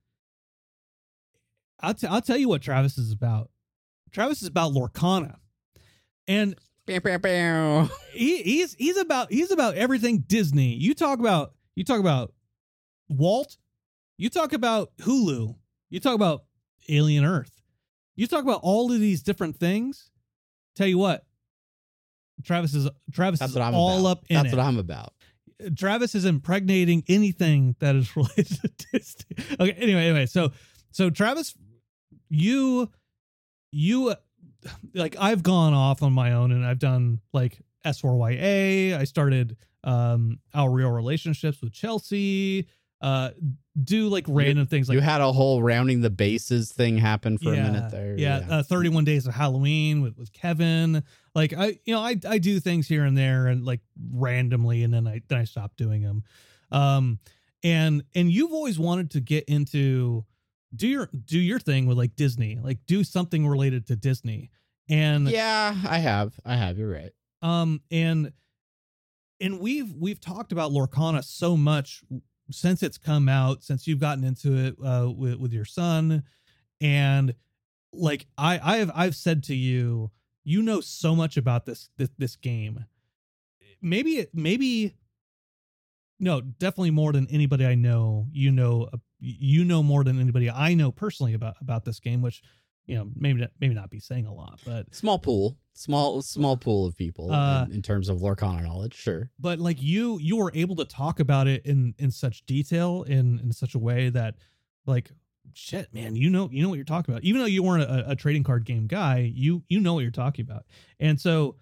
I'll t- I'll tell you what Travis is about. Travis is about Lorcana. And Bow, bow, bow. he, he's he's about he's about everything Disney. You talk about you talk about Walt, you talk about Hulu, you talk about Alien Earth, you talk about all of these different things. Tell you what, Travis is Travis That's is what I'm all about. up in That's it. what I'm about. Travis is impregnating anything that is related to Disney. Okay, anyway, anyway, so so Travis, you you like I've gone off on my own and I've done like S four Y A. I started um Our Real Relationships with Chelsea. Uh do like random things like You had a whole rounding the bases thing happen for yeah, a minute there. Yeah, Uh, thirty-one Days of Halloween with, with Kevin. Like I, you know, I I do things here and there and like randomly, and then I then I stop doing them. Um, and and you've always wanted to get into do your do your thing with like Disney, like do something related to Disney. And yeah, I have, I have. You're right. um, and and we've we've talked about Lorcana so much since it's come out, since you've gotten into it uh, with with your son, and like I I have I've said to you, you know so much about this this, this game. Maybe it maybe no, definitely more than anybody I know. You know uh, you know more than anybody I know personally about about this game, which you know maybe not, maybe not be saying a lot, but Small pool, small small pool of people Uh, in, in terms of Lorcana knowledge. Sure. but like you you were able to talk about it in in such detail in in such a way that like shit man you know you know what you're talking about, even though you weren't a, a trading card game guy. You you know what you're talking about. And so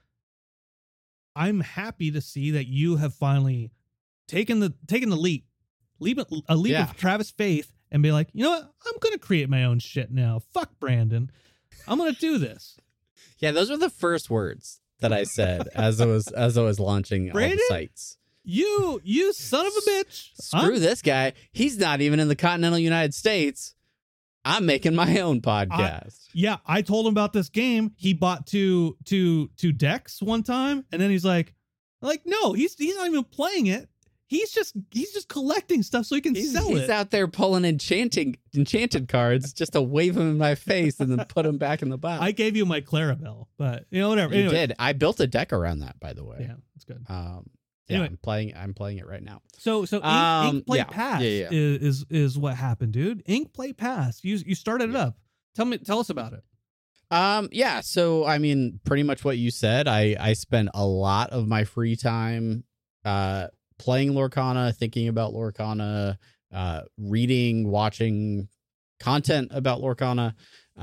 I'm happy to see that you have finally taken the taken the leap leap a leap Yeah. of Travis faith and be like, you know what, I'm gonna create my own shit now. Fuck Brandon, I'm gonna do this. Yeah, those were the first words that I said as I was as I was launching all Brandon? the sites. You you son of a bitch. Screw I'm- this guy. He's not even in the continental United States. I'm making my own podcast. Yeah, I told him about this game. He bought two two two decks one time, and then he's like, like no, he's he's not even playing it. He's just he's just collecting stuff so he can he's sell he's it. out there pulling enchanting enchanted cards just to wave them in my face and then put them back in the box. I gave you my Clarabelle, but you know whatever. You Anyway, did. I built a deck around that, by the way. Yeah, that's good. Um, yeah, Anyway. I'm playing. I'm playing it right now. So so Ink, Um, Ink Play yeah, Pass yeah, yeah. Is, is is what happened, dude. Ink Play Pass. You you started it up. Tell me tell us about it. Um, yeah. So I mean, pretty much what you said. I I spent a lot of my free time, uh, playing Lorcana, thinking about Lorcana, uh, reading, watching content about Lorcana.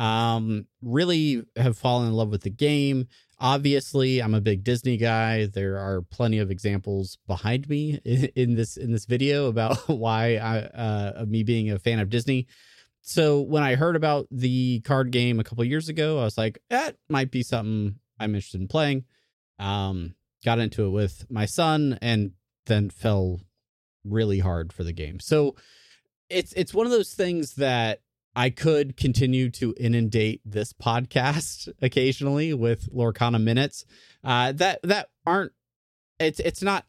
Um, really have fallen in love with the game. Obviously, I'm a big Disney guy. There are plenty of examples behind me in, in this in this video about why I uh of me being a fan of Disney. So when I heard about the card game a couple years ago, I was like, that might be something I'm interested in playing. Um, got into it with my son and then fell really hard for the game. So it's it's one of those things that I could continue to inundate this podcast occasionally with Lorcana minutes uh, that that aren't it's it's not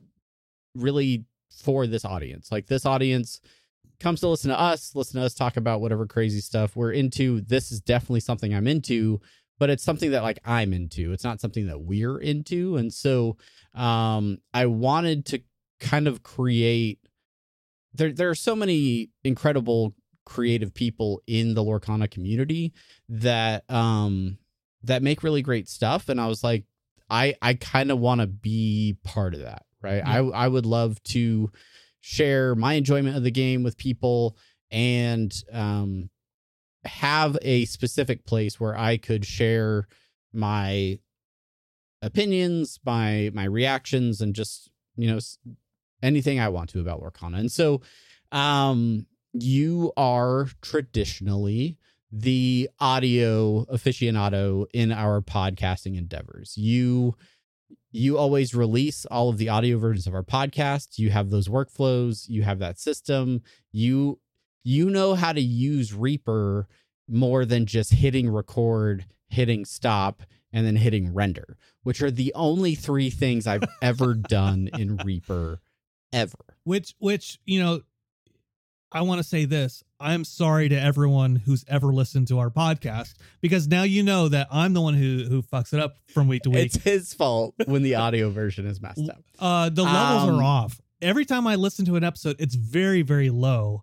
really for this audience. Like this audience comes to listen to us, listen to us talk about whatever crazy stuff we're into. This is definitely something I'm into, but it's something that like I'm into. It's not something that we're into. And so um, I wanted to kind of create there there are so many incredible creative people in the Lorcana community that um that make really great stuff, and I was like I I kind of want to be part of that, right? Yeah. I I would love to share my enjoyment of the game with people and um, have a specific place where I could share my opinions, my my reactions, and just, you know, anything I want to about Lorcana. And so um, you are traditionally the audio aficionado in our podcasting endeavors. You you always release all of the audio versions of our podcast. You have those workflows. You have that system. You you know how to use Reaper more than just hitting record, hitting stop, and then hitting render, which are the only three things I've ever done in Reaper ever. Which, which, you know, I want to say this. I'm sorry to everyone who's ever listened to our podcast, because now you know that I'm the one who who fucks it up from week to week. It's his fault when the audio version is messed up. Uh, the levels Um, are off. Every time I listen to an episode, it's very, very low.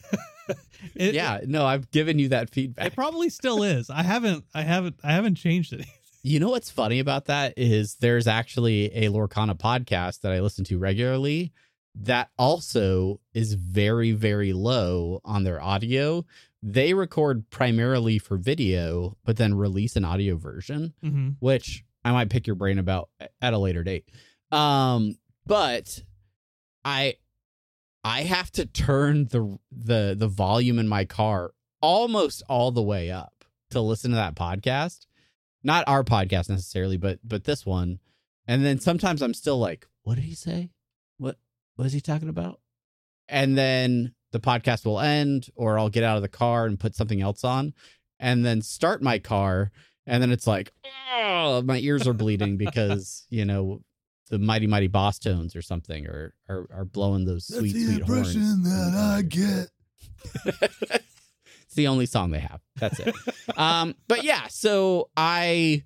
it, Yeah, no, I've given you that it feedback. probably still is. I haven't, I haven't, I haven't changed it. You know what's funny about that is there's actually a Lorcana podcast that I listen to regularly that also is very, very low on their audio. They record primarily for video, but then release an audio version, Mm-hmm. which I might pick your brain about at a later date. Um, but I I have to turn the the the volume in my car almost all the way up to listen to that podcast. Not our podcast necessarily, but but this one. And then sometimes I'm still like, what did he say? What what is he talking about? And then the podcast will end, or I'll get out of the car and put something else on and then start my car. And then it's like, oh, my ears are bleeding because, you know, the mighty, mighty boss tones or something are are, are blowing those sweet, sweet horns. that I get. It's the only song they have. That's it. um, but yeah, so I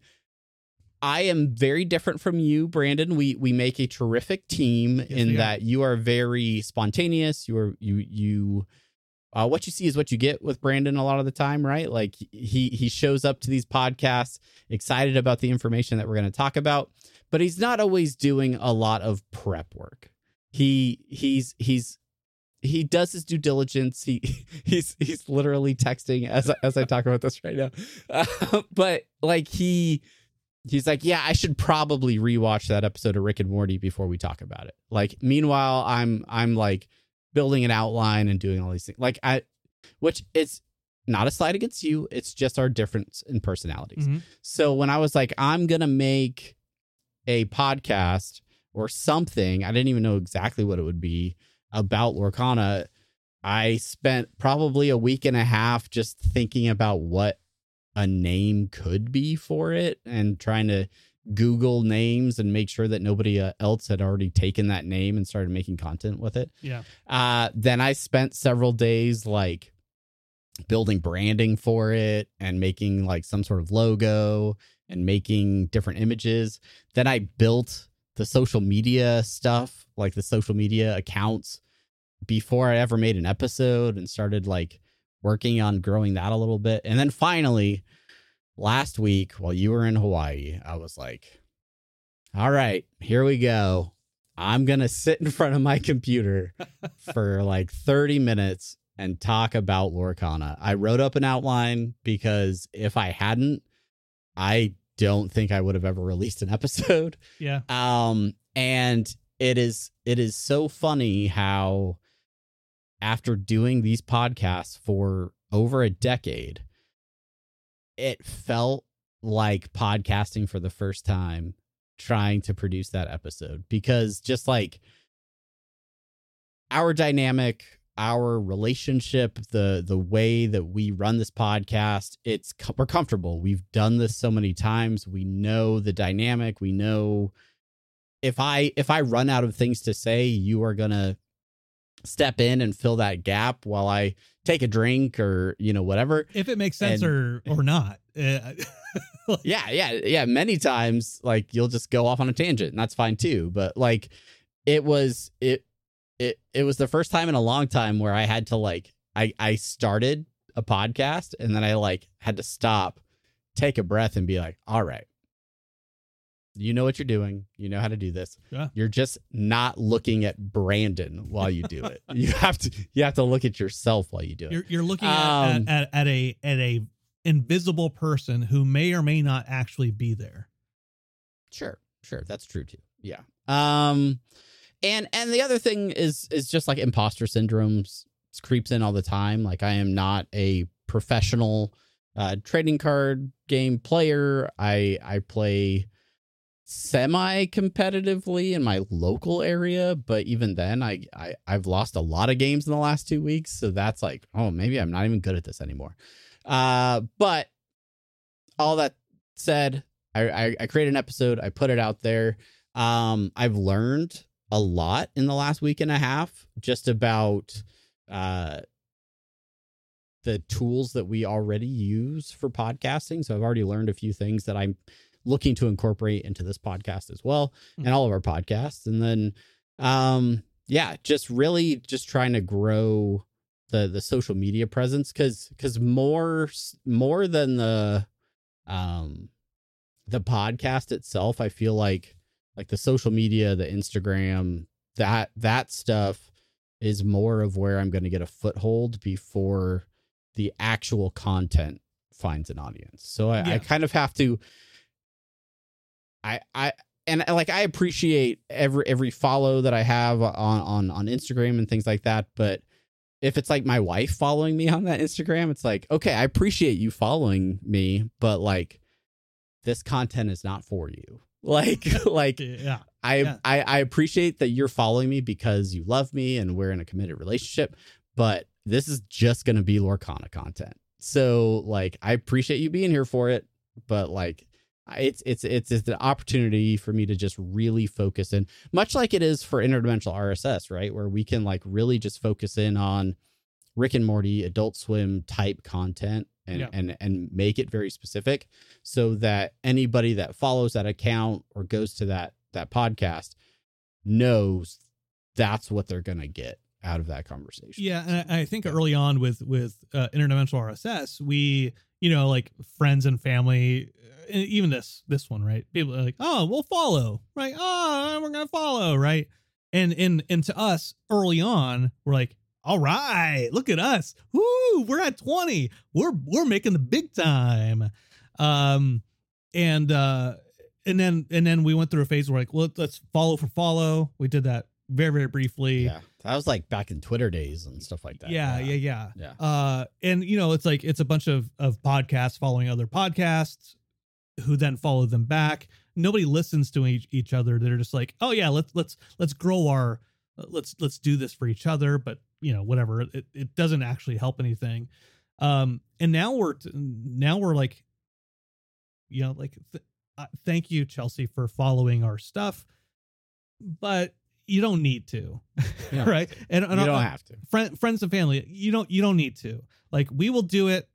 I am very different from you, Brandon. We we make a terrific team in we are. that you are very spontaneous. You are you you uh, what you see is what you get with Brandon a lot of the time, right? Like he he shows up to these podcasts excited about the information that we're going to talk about, but he's not always doing a lot of prep work. He he's he's he does his due diligence. He he's he's literally texting as I, as I talk about this right now. Uh, but like he he's like, yeah, I should probably rewatch that episode of Rick and Morty before we talk about it. Like, meanwhile, I'm I'm like building an outline and doing all these things. Like I, which it's not a slight against you. It's just our difference in personalities. Mm-hmm. So when I was like, I'm gonna make a podcast or something, I didn't even know exactly what it would be about Lorcana. I spent probably a week and a half just thinking about what a name could be for it and trying to Google names and make sure that nobody uh, else had already taken that name and started making content with it. Yeah. Uh, then I spent several days like building branding for it and making like some sort of logo and making different images. Then I built the social media stuff, like the social media accounts, before I ever made an episode, and started like working on growing that a little bit. And then finally, last week while you were in Hawaii, I was like, all right, here we go. I'm going to sit in front of my computer for like thirty minutes and talk about Lorcana. I wrote up an outline because if I hadn't, I don't think I would have ever released an episode. Yeah. Um, and it is it is so funny how after doing these podcasts for over a decade, it felt like podcasting for the first time, trying to produce that episode, because just like our dynamic, our relationship, the the way that we run this podcast, it's we're comfortable. We've done this so many times. We know the dynamic. We know if I if I run out of things to say, you are gonna step in and fill that gap while I take a drink or, you know, whatever. If it makes sense And- or or not. Uh, Yeah, yeah, yeah. Many times, like, you'll just go off on a tangent, and that's fine too. But like, it was it it it was the first time in a long time where I had to like I I started a podcast and then I like had to stop, take a breath, and be like, all right, You know what you're doing. You know how to do this. Yeah. You're just not looking at Brandon while you do it. You have to you have to look at yourself while you do it. You're you're looking Um, at, at at a at a invisible person who may or may not actually be there. Sure, sure, that's true too. Yeah. Um, and and the other thing is is just like imposter syndromes creeps in all the time. Like I am not a professional uh, trading card game player. I I play semi competitively in my local area, but even then I, I I've lost a lot of games in the last two weeks. So that's like, oh, maybe I'm not even good at this anymore. Uh, but all that said, I, I, I created an episode, I put it out there. Um, I've learned a lot in the last week and a half just about uh the tools that we already use for podcasting. So I've already learned a few things that I'm looking to incorporate into this podcast as well, and all of our podcasts. And then, um, yeah, just really just trying to grow the, the social media presence. Cause, cause more, more than the, um, the podcast itself, I feel like, like the social media, the Instagram, that, that stuff is more of where I'm going to get a foothold before the actual content finds an audience. So I, Yeah. I kind of have to, I, I, and like, I appreciate every, every follow that I have on, on, on Instagram and things like that. But if it's like my wife following me on that Instagram, it's like, okay, I appreciate you following me, but like this content is not for you. Like, like Yeah. I, Yeah. I, I appreciate that you're following me because you love me and we're in a committed relationship, but this is just going to be Lorcana content. So like, I appreciate you being here for it, but like, It's it's it's it's an opportunity for me to just really focus in, much like it is for Interdimensional R S S, right? Where we can like really just focus in on Rick and Morty, Adult Swim type content and Yeah. and and make it very specific, so that anybody that follows that account or goes to that that podcast knows that's what they're gonna get out of that conversation. Yeah, and I I think early on with with uh, Interdimensional R S S, we, you know, like friends and family, and even this this one, right? People are like, oh, we'll follow, right? Oh, we're gonna follow, right? And and and to us early on, we're like, all right, look at us, woo, we're at twenty, we're we're making the big time, um, and uh, and then and then we went through a phase where like, well, let's follow for follow. We did that very very briefly. Yeah, that was like back in Twitter days and stuff like that. Yeah, yeah, yeah, Yeah. Uh, and you know, it's like it's a bunch of of podcasts following other podcasts, who then follow them back. Nobody listens to each, each other. They're just like, oh yeah, let's let's let's grow our let's let's do this for each other. But you know, whatever. It it doesn't actually help anything. Um, and now we're now we're like, you know, like th- uh, thank you, Chelsea, for following our stuff, but you don't need to, Yeah. right? And, and You don't uh, have to. friend, friends and family, you don't you don't need to. Like, we will do it,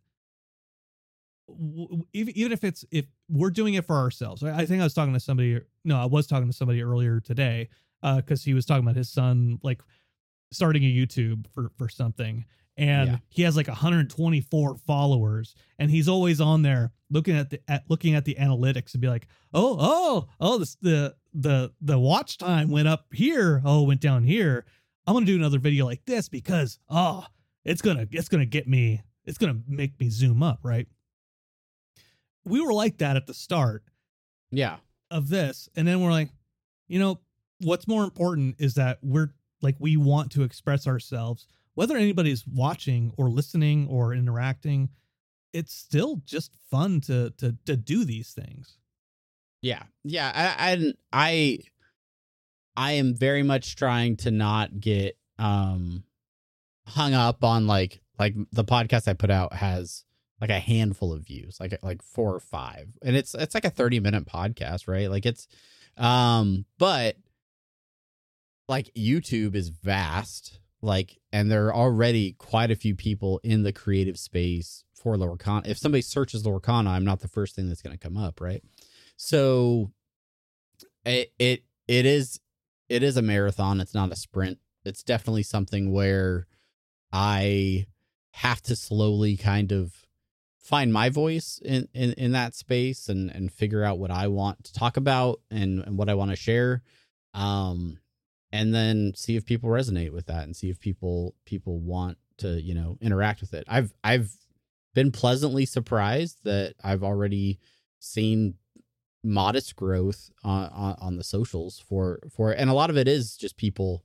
w- even even if it's if we're doing it for ourselves. I I think I was talking to somebody. No, I was talking to somebody earlier today, uh, because he was talking about his son like starting a YouTube for for something, and Yeah. he has like one hundred twenty-four followers, and he's always on there looking at the at looking at the analytics and be like, oh oh oh, this, the the the watch time went up here, oh, it went down here. I'm gonna do another video like this because oh, it's gonna it's gonna get me, it's gonna make me zoom up, right? We were like that at the start Yeah. of this, and then we're like, you know, what's more important is that we're like, we want to express ourselves, whether anybody's watching or listening or interacting. It's still just fun to to to do these things. Yeah. Yeah. I, I, I, I am very much trying to not get, um, hung up on like, like the podcast I put out has like a handful of views, like, like four or five. And it's, it's like a thirty minute podcast, right? Like it's, um, but like YouTube is vast, like, and there are already quite a few people in the creative space for Lorcana. If somebody searches Lorcana, I'm not the first thing that's going to come up, right? So it it it is it is a marathon. It's not a sprint. It's definitely something where I have to slowly kind of find my voice in, in, in that space and, and figure out what I want to talk about and, and what I want to share. Um, and then see if people resonate with that and see if people, people want to, you know, interact with it. I've, I've been pleasantly surprised that I've already seen modest growth on, on, on the socials for, for, and a lot of it is just people,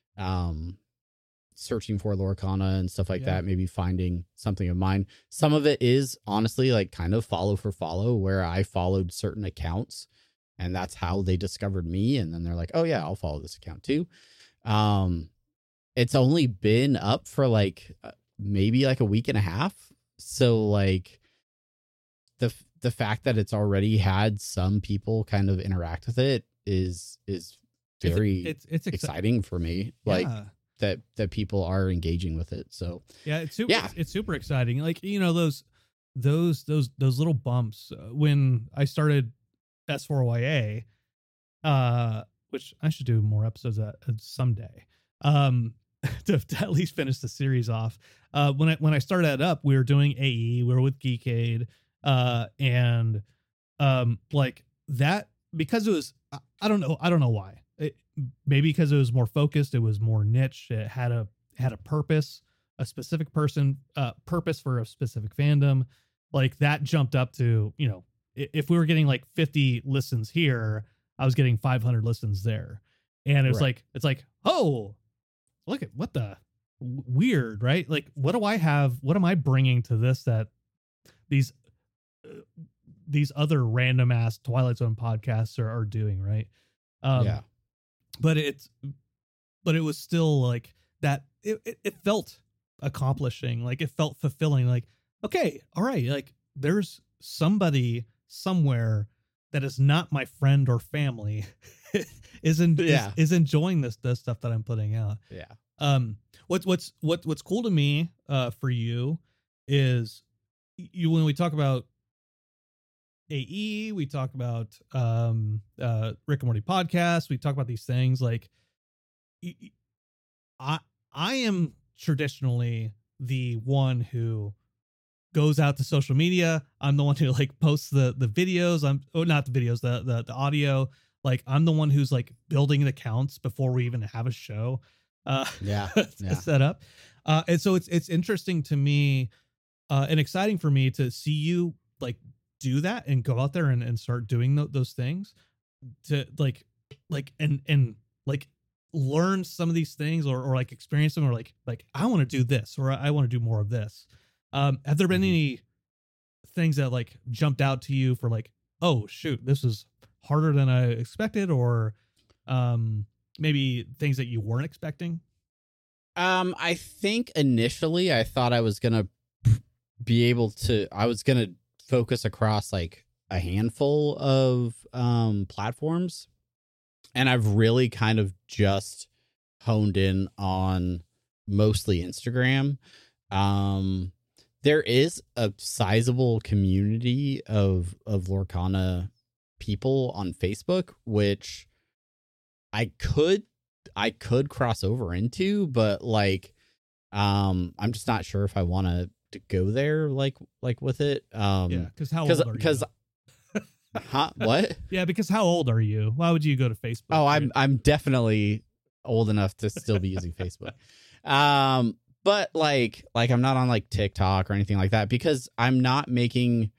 um, searching for Lorcana and stuff like yeah. that, maybe finding something of mine. Some of it is honestly like kind of follow for follow, where I followed certain accounts and that's how they discovered me. And then they're like, oh yeah, I'll follow this account too. Um, it's only been up for like maybe like a week and a half. So like the, the fact that it's already had some people kind of interact with it is, is very it's, it's, it's exciting for me. Like, yeah. that that people are engaging with it. So yeah, it's super, yeah. it's, it's super exciting. Like, you know, those those those those little bumps uh, when I started S four Y A, uh which I should do more episodes at, at someday, um to, to at least finish the series off. Uh when I when I started that up, we were doing A E, we were with Geekade, uh and um like that, because it was I, I don't know I don't know why. It, maybe because it was more focused, it was more niche, it had a had a purpose, a specific person, uh, purpose for a specific fandom. Like that jumped up to, you know, if we were getting like fifty listens here, I was getting five hundred listens there, and it was right. like it's like, oh, look at what the weird, right? Like, what do I have? What am I bringing to this that these uh, these other random ass Twilight Zone podcasts are, are doing, right? Um, yeah. But it's, but it was still like that. It, it, it felt accomplishing. Like it felt fulfilling. Like, okay, all right. Like there's somebody somewhere that is not my friend or family is, in, yeah. is, is enjoying this, this stuff that I'm putting out. Yeah. Um, what's, what's, what, what's cool to me, uh, for you is you, when we talk about A E, we talk about um uh Rick and Morty podcast, we talk about these things, like I I am traditionally the one who goes out to social media. I'm the one who like posts the the videos. I'm oh not the videos, the the, the audio. Like I'm the one who's like building the accounts before we even have a show uh yeah, yeah. set up. Uh and so it's it's interesting to me uh and exciting for me to see you like do that and go out there and, and start doing th- those things to like, like, and, and like learn some of these things or, or like experience them or like, like, I want to do this, or I want to do more of this. Um, have there been any things that like jumped out to you for like, oh shoot, this is harder than I expected, or, um, maybe things that you weren't expecting? Um, I think initially I thought I was going to be able to, I was going to focus across like a handful of um platforms, and I've really kind of just honed in on mostly Instagram. Um there is a sizable community of of Lorcana people on Facebook, which I could I could cross over into, but like um I'm just not sure if I want to to go there like like with it. Um yeah, because how old are you? Because huh? What? Yeah, because how old are you? Why would you go to Facebook? Oh, I'm dude? I'm definitely old enough to still be using Facebook. Um, but like like I'm not on like TikTok or anything like that, because I'm not making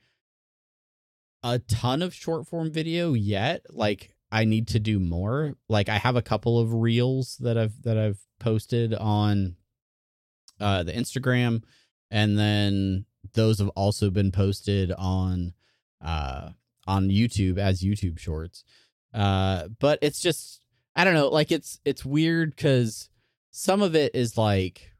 a ton of short form video yet. Like I need to do more. Like I have a couple of reels that I've that I've posted on uh the Instagram. And then those have also been posted on uh, on YouTube as YouTube shorts. Uh, but it's just, I don't know, like it's it's weird because some of it is like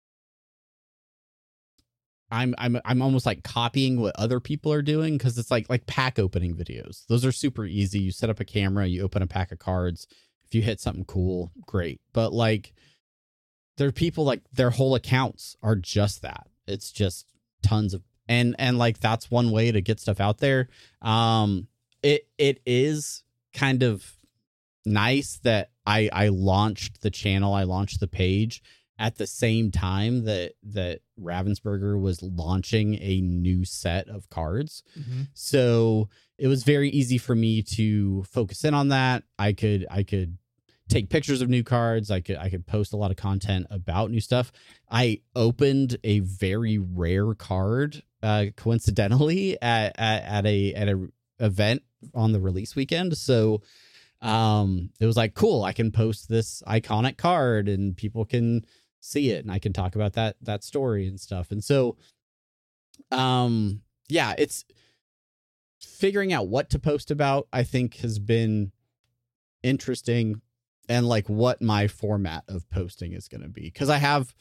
I'm I'm I'm almost like copying what other people are doing, because it's like like pack opening videos. Those are super easy. You set up a camera, you open a pack of cards. If you hit something cool, great. But like there are people like their whole accounts are just that. It's just tons of, and, and like, that's one way to get stuff out there. Um, it, it is kind of nice that I, I launched the channel, I launched the page, at the same time that that Ravensburger was launching a new set of cards. Mm-hmm. So it was very easy for me to focus in on that. I could I could take pictures of new cards. I could I could post a lot of content about new stuff. I opened a very rare card uh, coincidentally at, at at a at a event on the release weekend. So um, it was like, cool, I can post this iconic card and people can see it and I can talk about that that story and stuff. And so um yeah, it's figuring out what to post about, I think, has been interesting, and like what my format of posting is going to be, because I have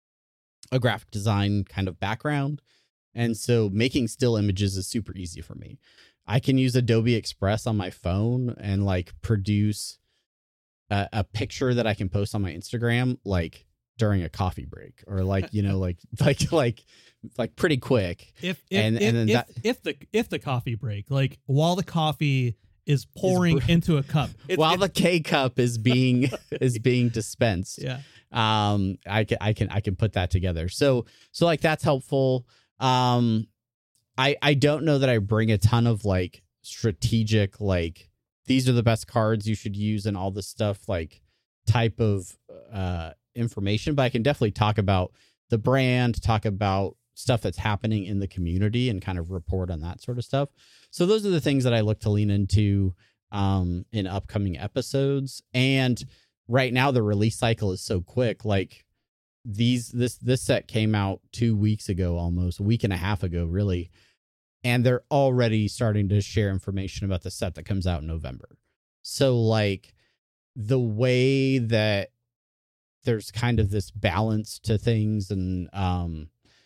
a graphic design kind of background, and so making still images is super easy for me. I can use Adobe Express on my phone and like produce a, a picture that I can post on my Instagram like during a coffee break, or like, you know, like like like like pretty quick. If if and, if, and then if, that, if the if the coffee break, like while the coffee is pouring Is br- into a cup, it's, while it's, the K cup is being is being dispensed, yeah, um, I can I can I can put that together. So so like that's helpful. Um, I I don't know that I bring a ton of like strategic, like these are the best cards you should use and all this stuff, like type of uh information, but I can definitely talk about the brand, talk about stuff that's happening in the community, and kind of report on that sort of stuff. So those are the things that I look to lean into um, in upcoming episodes. And right now the release cycle is so quick. Like these, this, this set came out two weeks ago, almost a week and a half ago, really. And they're already starting to share information about the set that comes out in November. So like the way that there's kind of this balance to things, and um,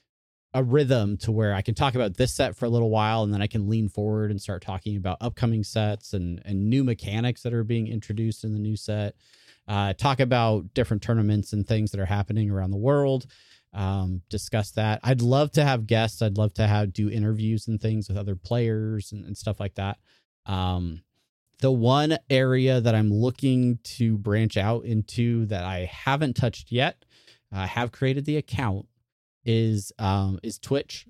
a rhythm to where I can talk about this set for a little while, and then I can lean forward and start talking about upcoming sets and, and new mechanics that are being introduced in the new set. Uh, talk about different tournaments and things that are happening around the world. Um, discuss that. I'd love to have guests. I'd love to have do interviews and things with other players and, and stuff like that. Um, The one area that I'm looking to branch out into that I haven't touched yet, I uh, have created the account, is um, is Twitch.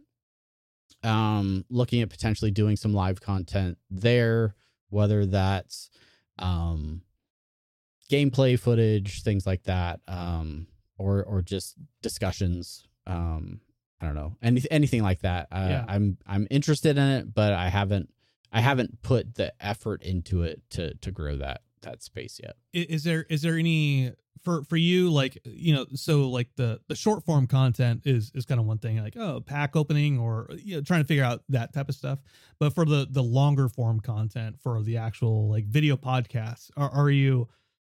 Um, looking at potentially doing some live content there, whether that's um, gameplay footage, things like that, um, or or just discussions. Um, I don't know, any anything like that. Uh, Yeah. I'm I'm interested in it, but I haven't. I haven't put the effort into it to to grow that that space yet. is there is there any for for you, like, you know, so like the the short form content is is kind of one thing, like, oh, pack opening, or, you know, trying to figure out that type of stuff. But for the the longer form content, for the actual like video podcasts, are, are you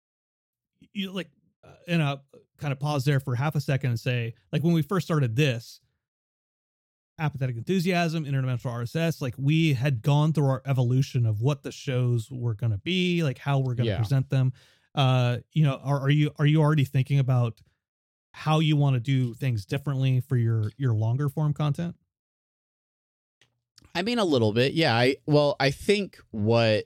you like uh, in a kind of pause there for half a second and say, like, when we first started this Apathetic Enthusiasm, Interdimensional R S S, like, we had gone through our evolution of what the shows were going to be, like how we're going to Yeah. present them. Uh, you know, are, are you are you already thinking about how you want to do things differently for your your longer form content? I mean, a little bit, yeah. I well, I think what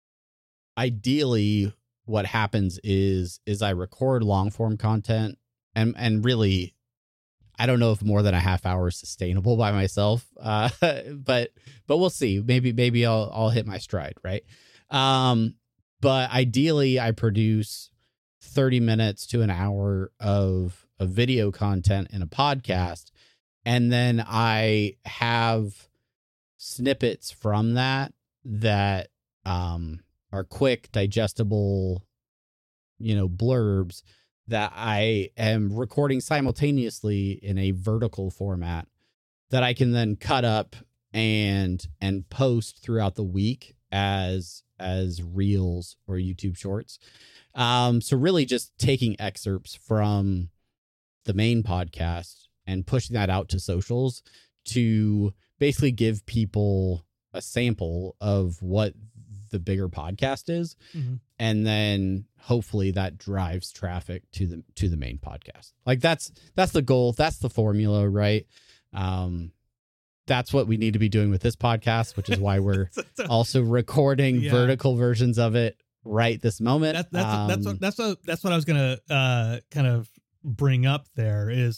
ideally what happens is is I record long form content, and and really, I don't know if more than a half hour is sustainable by myself, uh, but but we'll see. Maybe maybe I'll I'll hit my stride, right? Um, but ideally, I produce thirty minutes to an hour of of video content in a podcast, and then I have snippets from that that um, are quick, digestible, you know, blurbs that I am recording simultaneously in a vertical format that I can then cut up and and post throughout the week as as reels or YouTube shorts. Um, so really just taking excerpts from the main podcast and pushing that out to socials to basically give people a sample of what the bigger podcast is. Mm-hmm. And then hopefully that drives traffic to the to the main podcast. Like that's that's the goal. That's the formula, right? Um, that's what we need to be doing with this podcast, which is why we're also recording Yeah. vertical versions of it right this moment. That, that's um, that's what, that's what that's what I was gonna uh kind of bring up there is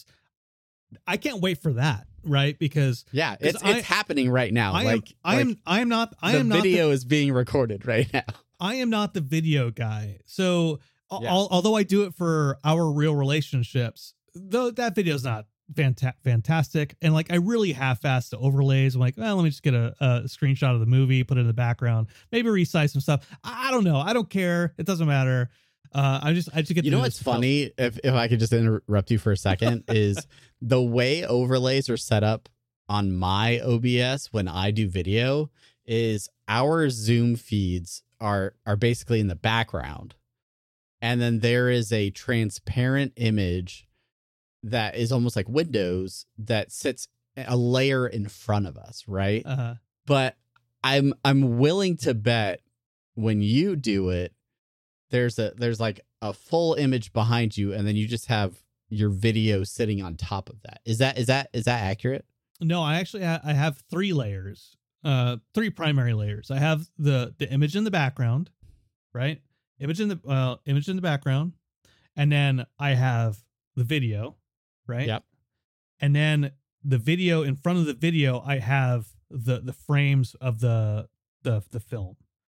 I can't wait for that, right? Because yeah, it's I, it's happening right now. I like am, I like am I am not I the am not video the, is being recorded right now. I am not the video guy. So Yeah. al- although I do it for our real relationships, though that video is not fanta- fantastic. And like, I really half-assed the overlays. I'm like, well, let me just get a, a screenshot of the movie, put it in the background, maybe resize some stuff. I, I don't know. I don't care. It doesn't matter. Uh, I just, I just get, You know what's funny? If, if I could just interrupt you for a second is the way overlays are set up on my O B S when I do video is our Zoom feeds are, are basically in the background. And then there is a transparent image that is almost like Windows that sits a layer in front of us, right? Uh-huh. But I'm I'm willing to bet when you do it, there's a there's like a full image behind you, and then you just have your video sitting on top of that. Is that is that is that accurate? No, I actually ha- I have three layers, uh, three primary layers. I have the the image in the background, right? Image in the uh, image in the background, and then I have the video, right? Yep. And then the video in front of the video, I have the the frames of the the the film.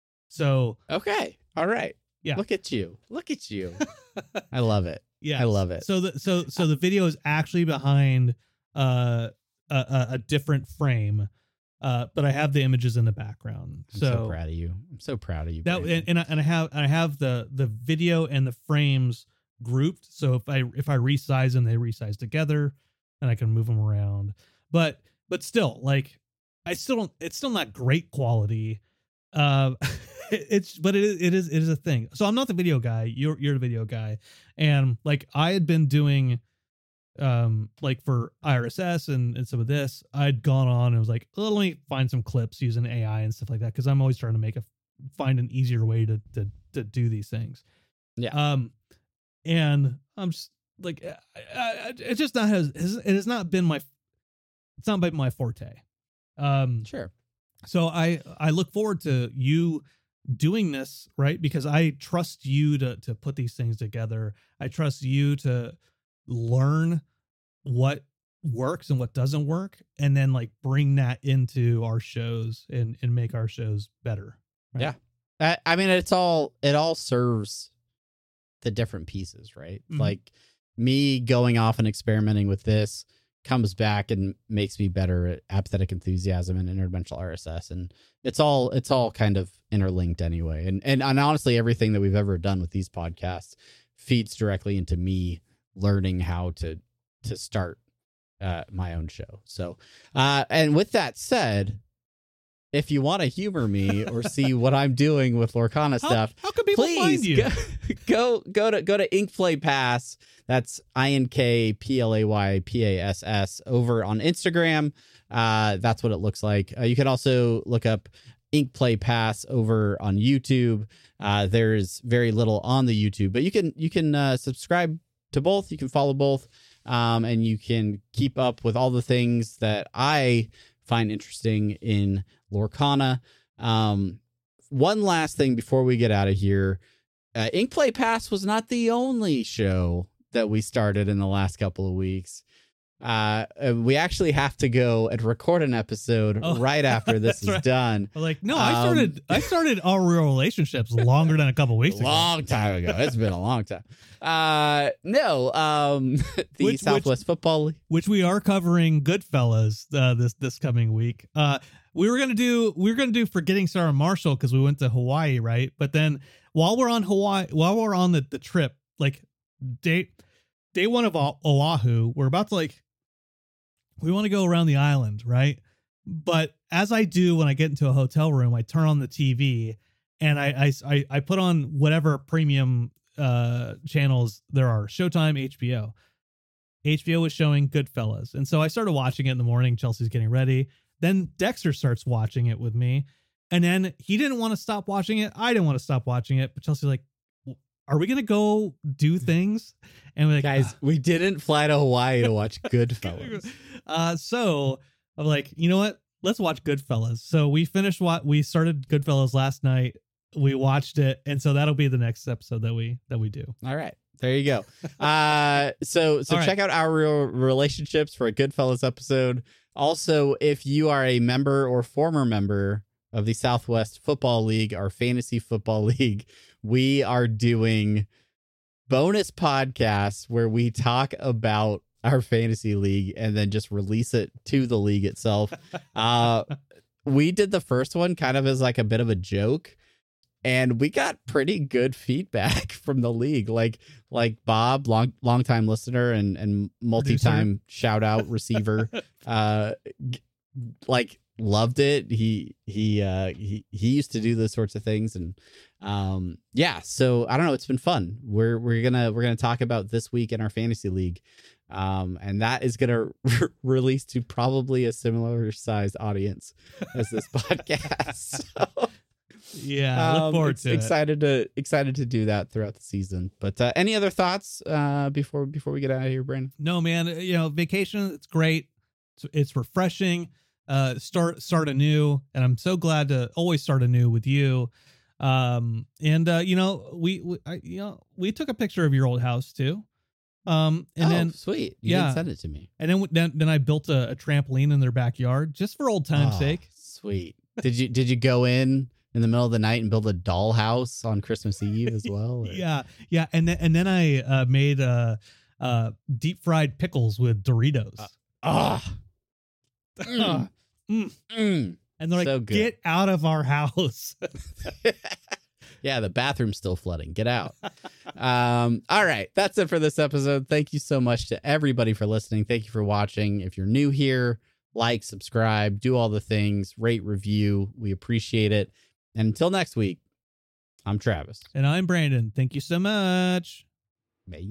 So Okay. All right. Yeah. Look at you. Look at you. I love it. yeah, I love it. So the so so the video is actually behind uh a, a, a different frame. Uh, but I have the images in the background. I'm so, so proud of you. I'm so proud of you. that Brandon. and, and I, and I have I have the the video and the frames grouped. So if I if I resize them, they resize together, and I can move them around. But but still, like I still don't. It's still not great quality. Uh, it's but it is it is it is a thing. So I'm not the video guy. You're you're the video guy, and like I had been doing. Um, like for I R S S and, and some of this, I'd gone on and was like, oh, let me find some clips using A I and stuff like that. Cause I'm always trying to make a, find an easier way to, to, to do these things. Yeah. Um, and I'm just like, I, I, it just not has, it has not been my, it's not been my forte. Um, Sure. So I, I look forward to you doing this, right? Because I trust you to, to put these things together. I trust you to learn what works and what doesn't work, and then like bring that into our shows and, and make our shows better. Right? Yeah. I, I mean, it's all, it all serves the different pieces, right? Mhm. Like me going off and experimenting with this comes back and makes me better at apathetic enthusiasm and interdimensional R S S. And it's all, it's all kind of interlinked anyway. And, and, and honestly, everything that we've ever done with these podcasts feeds directly into me learning how to, to start uh, my own show. So, uh, and with that said, if you want to humor me or see what I'm doing with Lorcana stuff, How, how can people please find you? Go, go go to go to Inkplay Pass. That's I N K P L A Y P A S S over on Instagram. Uh, that's what it looks like. Uh, you can also look up Inkplay Pass over on YouTube. Uh, there's very little on the YouTube, but you can you can uh, subscribe to both. You can follow both, um, and you can keep up with all the things that I find interesting in Lorcana. Um, one last thing before we get out of here. Uh, Inkplay Pass was not the only show that we started in the last couple of weeks. Uh, we actually have to go and record an episode Oh, right after this is that's right. done. We're like, no, I Um, started I started our real relationships longer than a couple weeks A ago. long time ago. It's been a long time. Uh, no, um, the Which- Southwest Football League. Which we are covering Goodfellas uh, this this coming week. Uh, we were gonna do we were gonna do Forgetting Sarah Marshall because we went to Hawaii, right? But then while we're on Hawaii, while we're on the, the trip, like day day one of O- Oahu, we're about to like we want to go around the island, right? But as I do when I get into a hotel room, I turn on the T V and I I I, I put on whatever premium uh channels there are, Showtime, H B O. H B O was showing Goodfellas. And so I started watching it in the morning. Chelsea's getting ready. Then Dexter starts watching it with me. And then he didn't want to stop watching it. I didn't want to stop watching it. But Chelsea's like, are we going to go do things? And we're like, Guys, we didn't fly to Hawaii to watch Goodfellas. uh, so I'm like, you know what? Let's watch Goodfellas. So we finished what we started Goodfellas last night. We watched it. And so that'll be the next episode that we that we do. All right. There you go. Uh, so so All check right. out our real relationships for a Goodfellas episode. Also, if you are a member or former member of the Southwest Football League, our fantasy football league, we are doing bonus podcasts where we talk about our fantasy league and then just release it to the league itself. Uh, we did the first one kind of as like a bit of a joke, and we got pretty good feedback from the league. Like like Bob, long longtime listener and and multi-time shout out receiver, uh, g- like loved it. He he uh he he used to do those sorts of things, and um yeah. So I don't know. It's been fun. We're we're gonna we're gonna talk about this week in our fantasy league. Um, and that is going to re- release to probably a similar sized audience as this podcast. So, Yeah, look um, forward ex- to it. excited to excited to do that throughout the season. But uh, any other thoughts uh, before before we get out of here, Brandon? No, man. You know, vacation. It's great. It's, it's refreshing. Uh, start start anew, and I'm so glad to always start anew with you. Um, and uh, you know, we, we I, you know we took a picture of your old house too. Um, and oh, then sweet, you yeah. didn't send it to me. and then then, then I built a, a trampoline in their backyard just for old time's Oh, sake. Sweet. Did you did you go in in the middle of the night and build a dollhouse on Christmas Eve as well? or- Yeah, yeah, and then and then I uh, made uh, uh, deep fried pickles with Doritos. Ah. Mm. Mm. Mm. And they're like, So good. get out of our house. Yeah, the bathroom's still flooding. Get out. um, all right. That's it for this episode. Thank you so much to everybody for listening. Thank you for watching. If you're new here, like, subscribe, do all the things, rate, review. We appreciate it. And until next week, I'm Travis. And I'm Brandon. Thank you so much. Bye.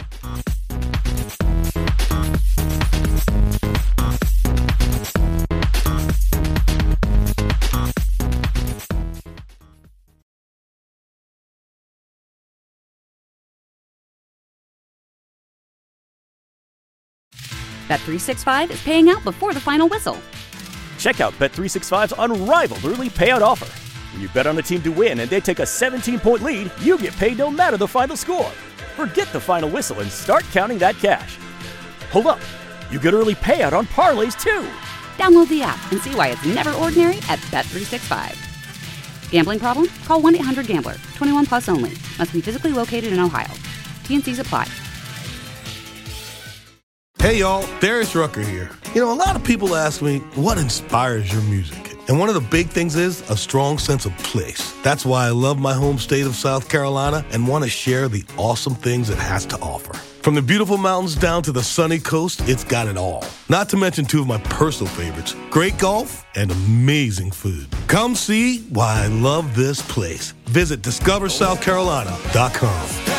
Bet three sixty-five is paying out before the final whistle. Check out Bet three sixty-five's unrivaled early payout offer. When you bet on a team to win and they take a seventeen-point lead, you get paid no matter the final score. Forget the final whistle and start counting that cash. Hold up. You get early payout on parlays, too. Download the app and see why it's never ordinary at Bet three sixty-five. Gambling problem? Call one eight hundred gambler. twenty-one plus only. Must be physically located in Ohio. T and Cs apply. Hey y'all, Darius Rucker here. You know, a lot of people ask me, what inspires your music? And one of the big things is a strong sense of place. That's why I love my home state of South Carolina and want to share the awesome things it has to offer. From the beautiful mountains down to the sunny coast, it's got it all. Not to mention two of my personal favorites, great golf and amazing food. Come see why I love this place. Visit discover south carolina dot com.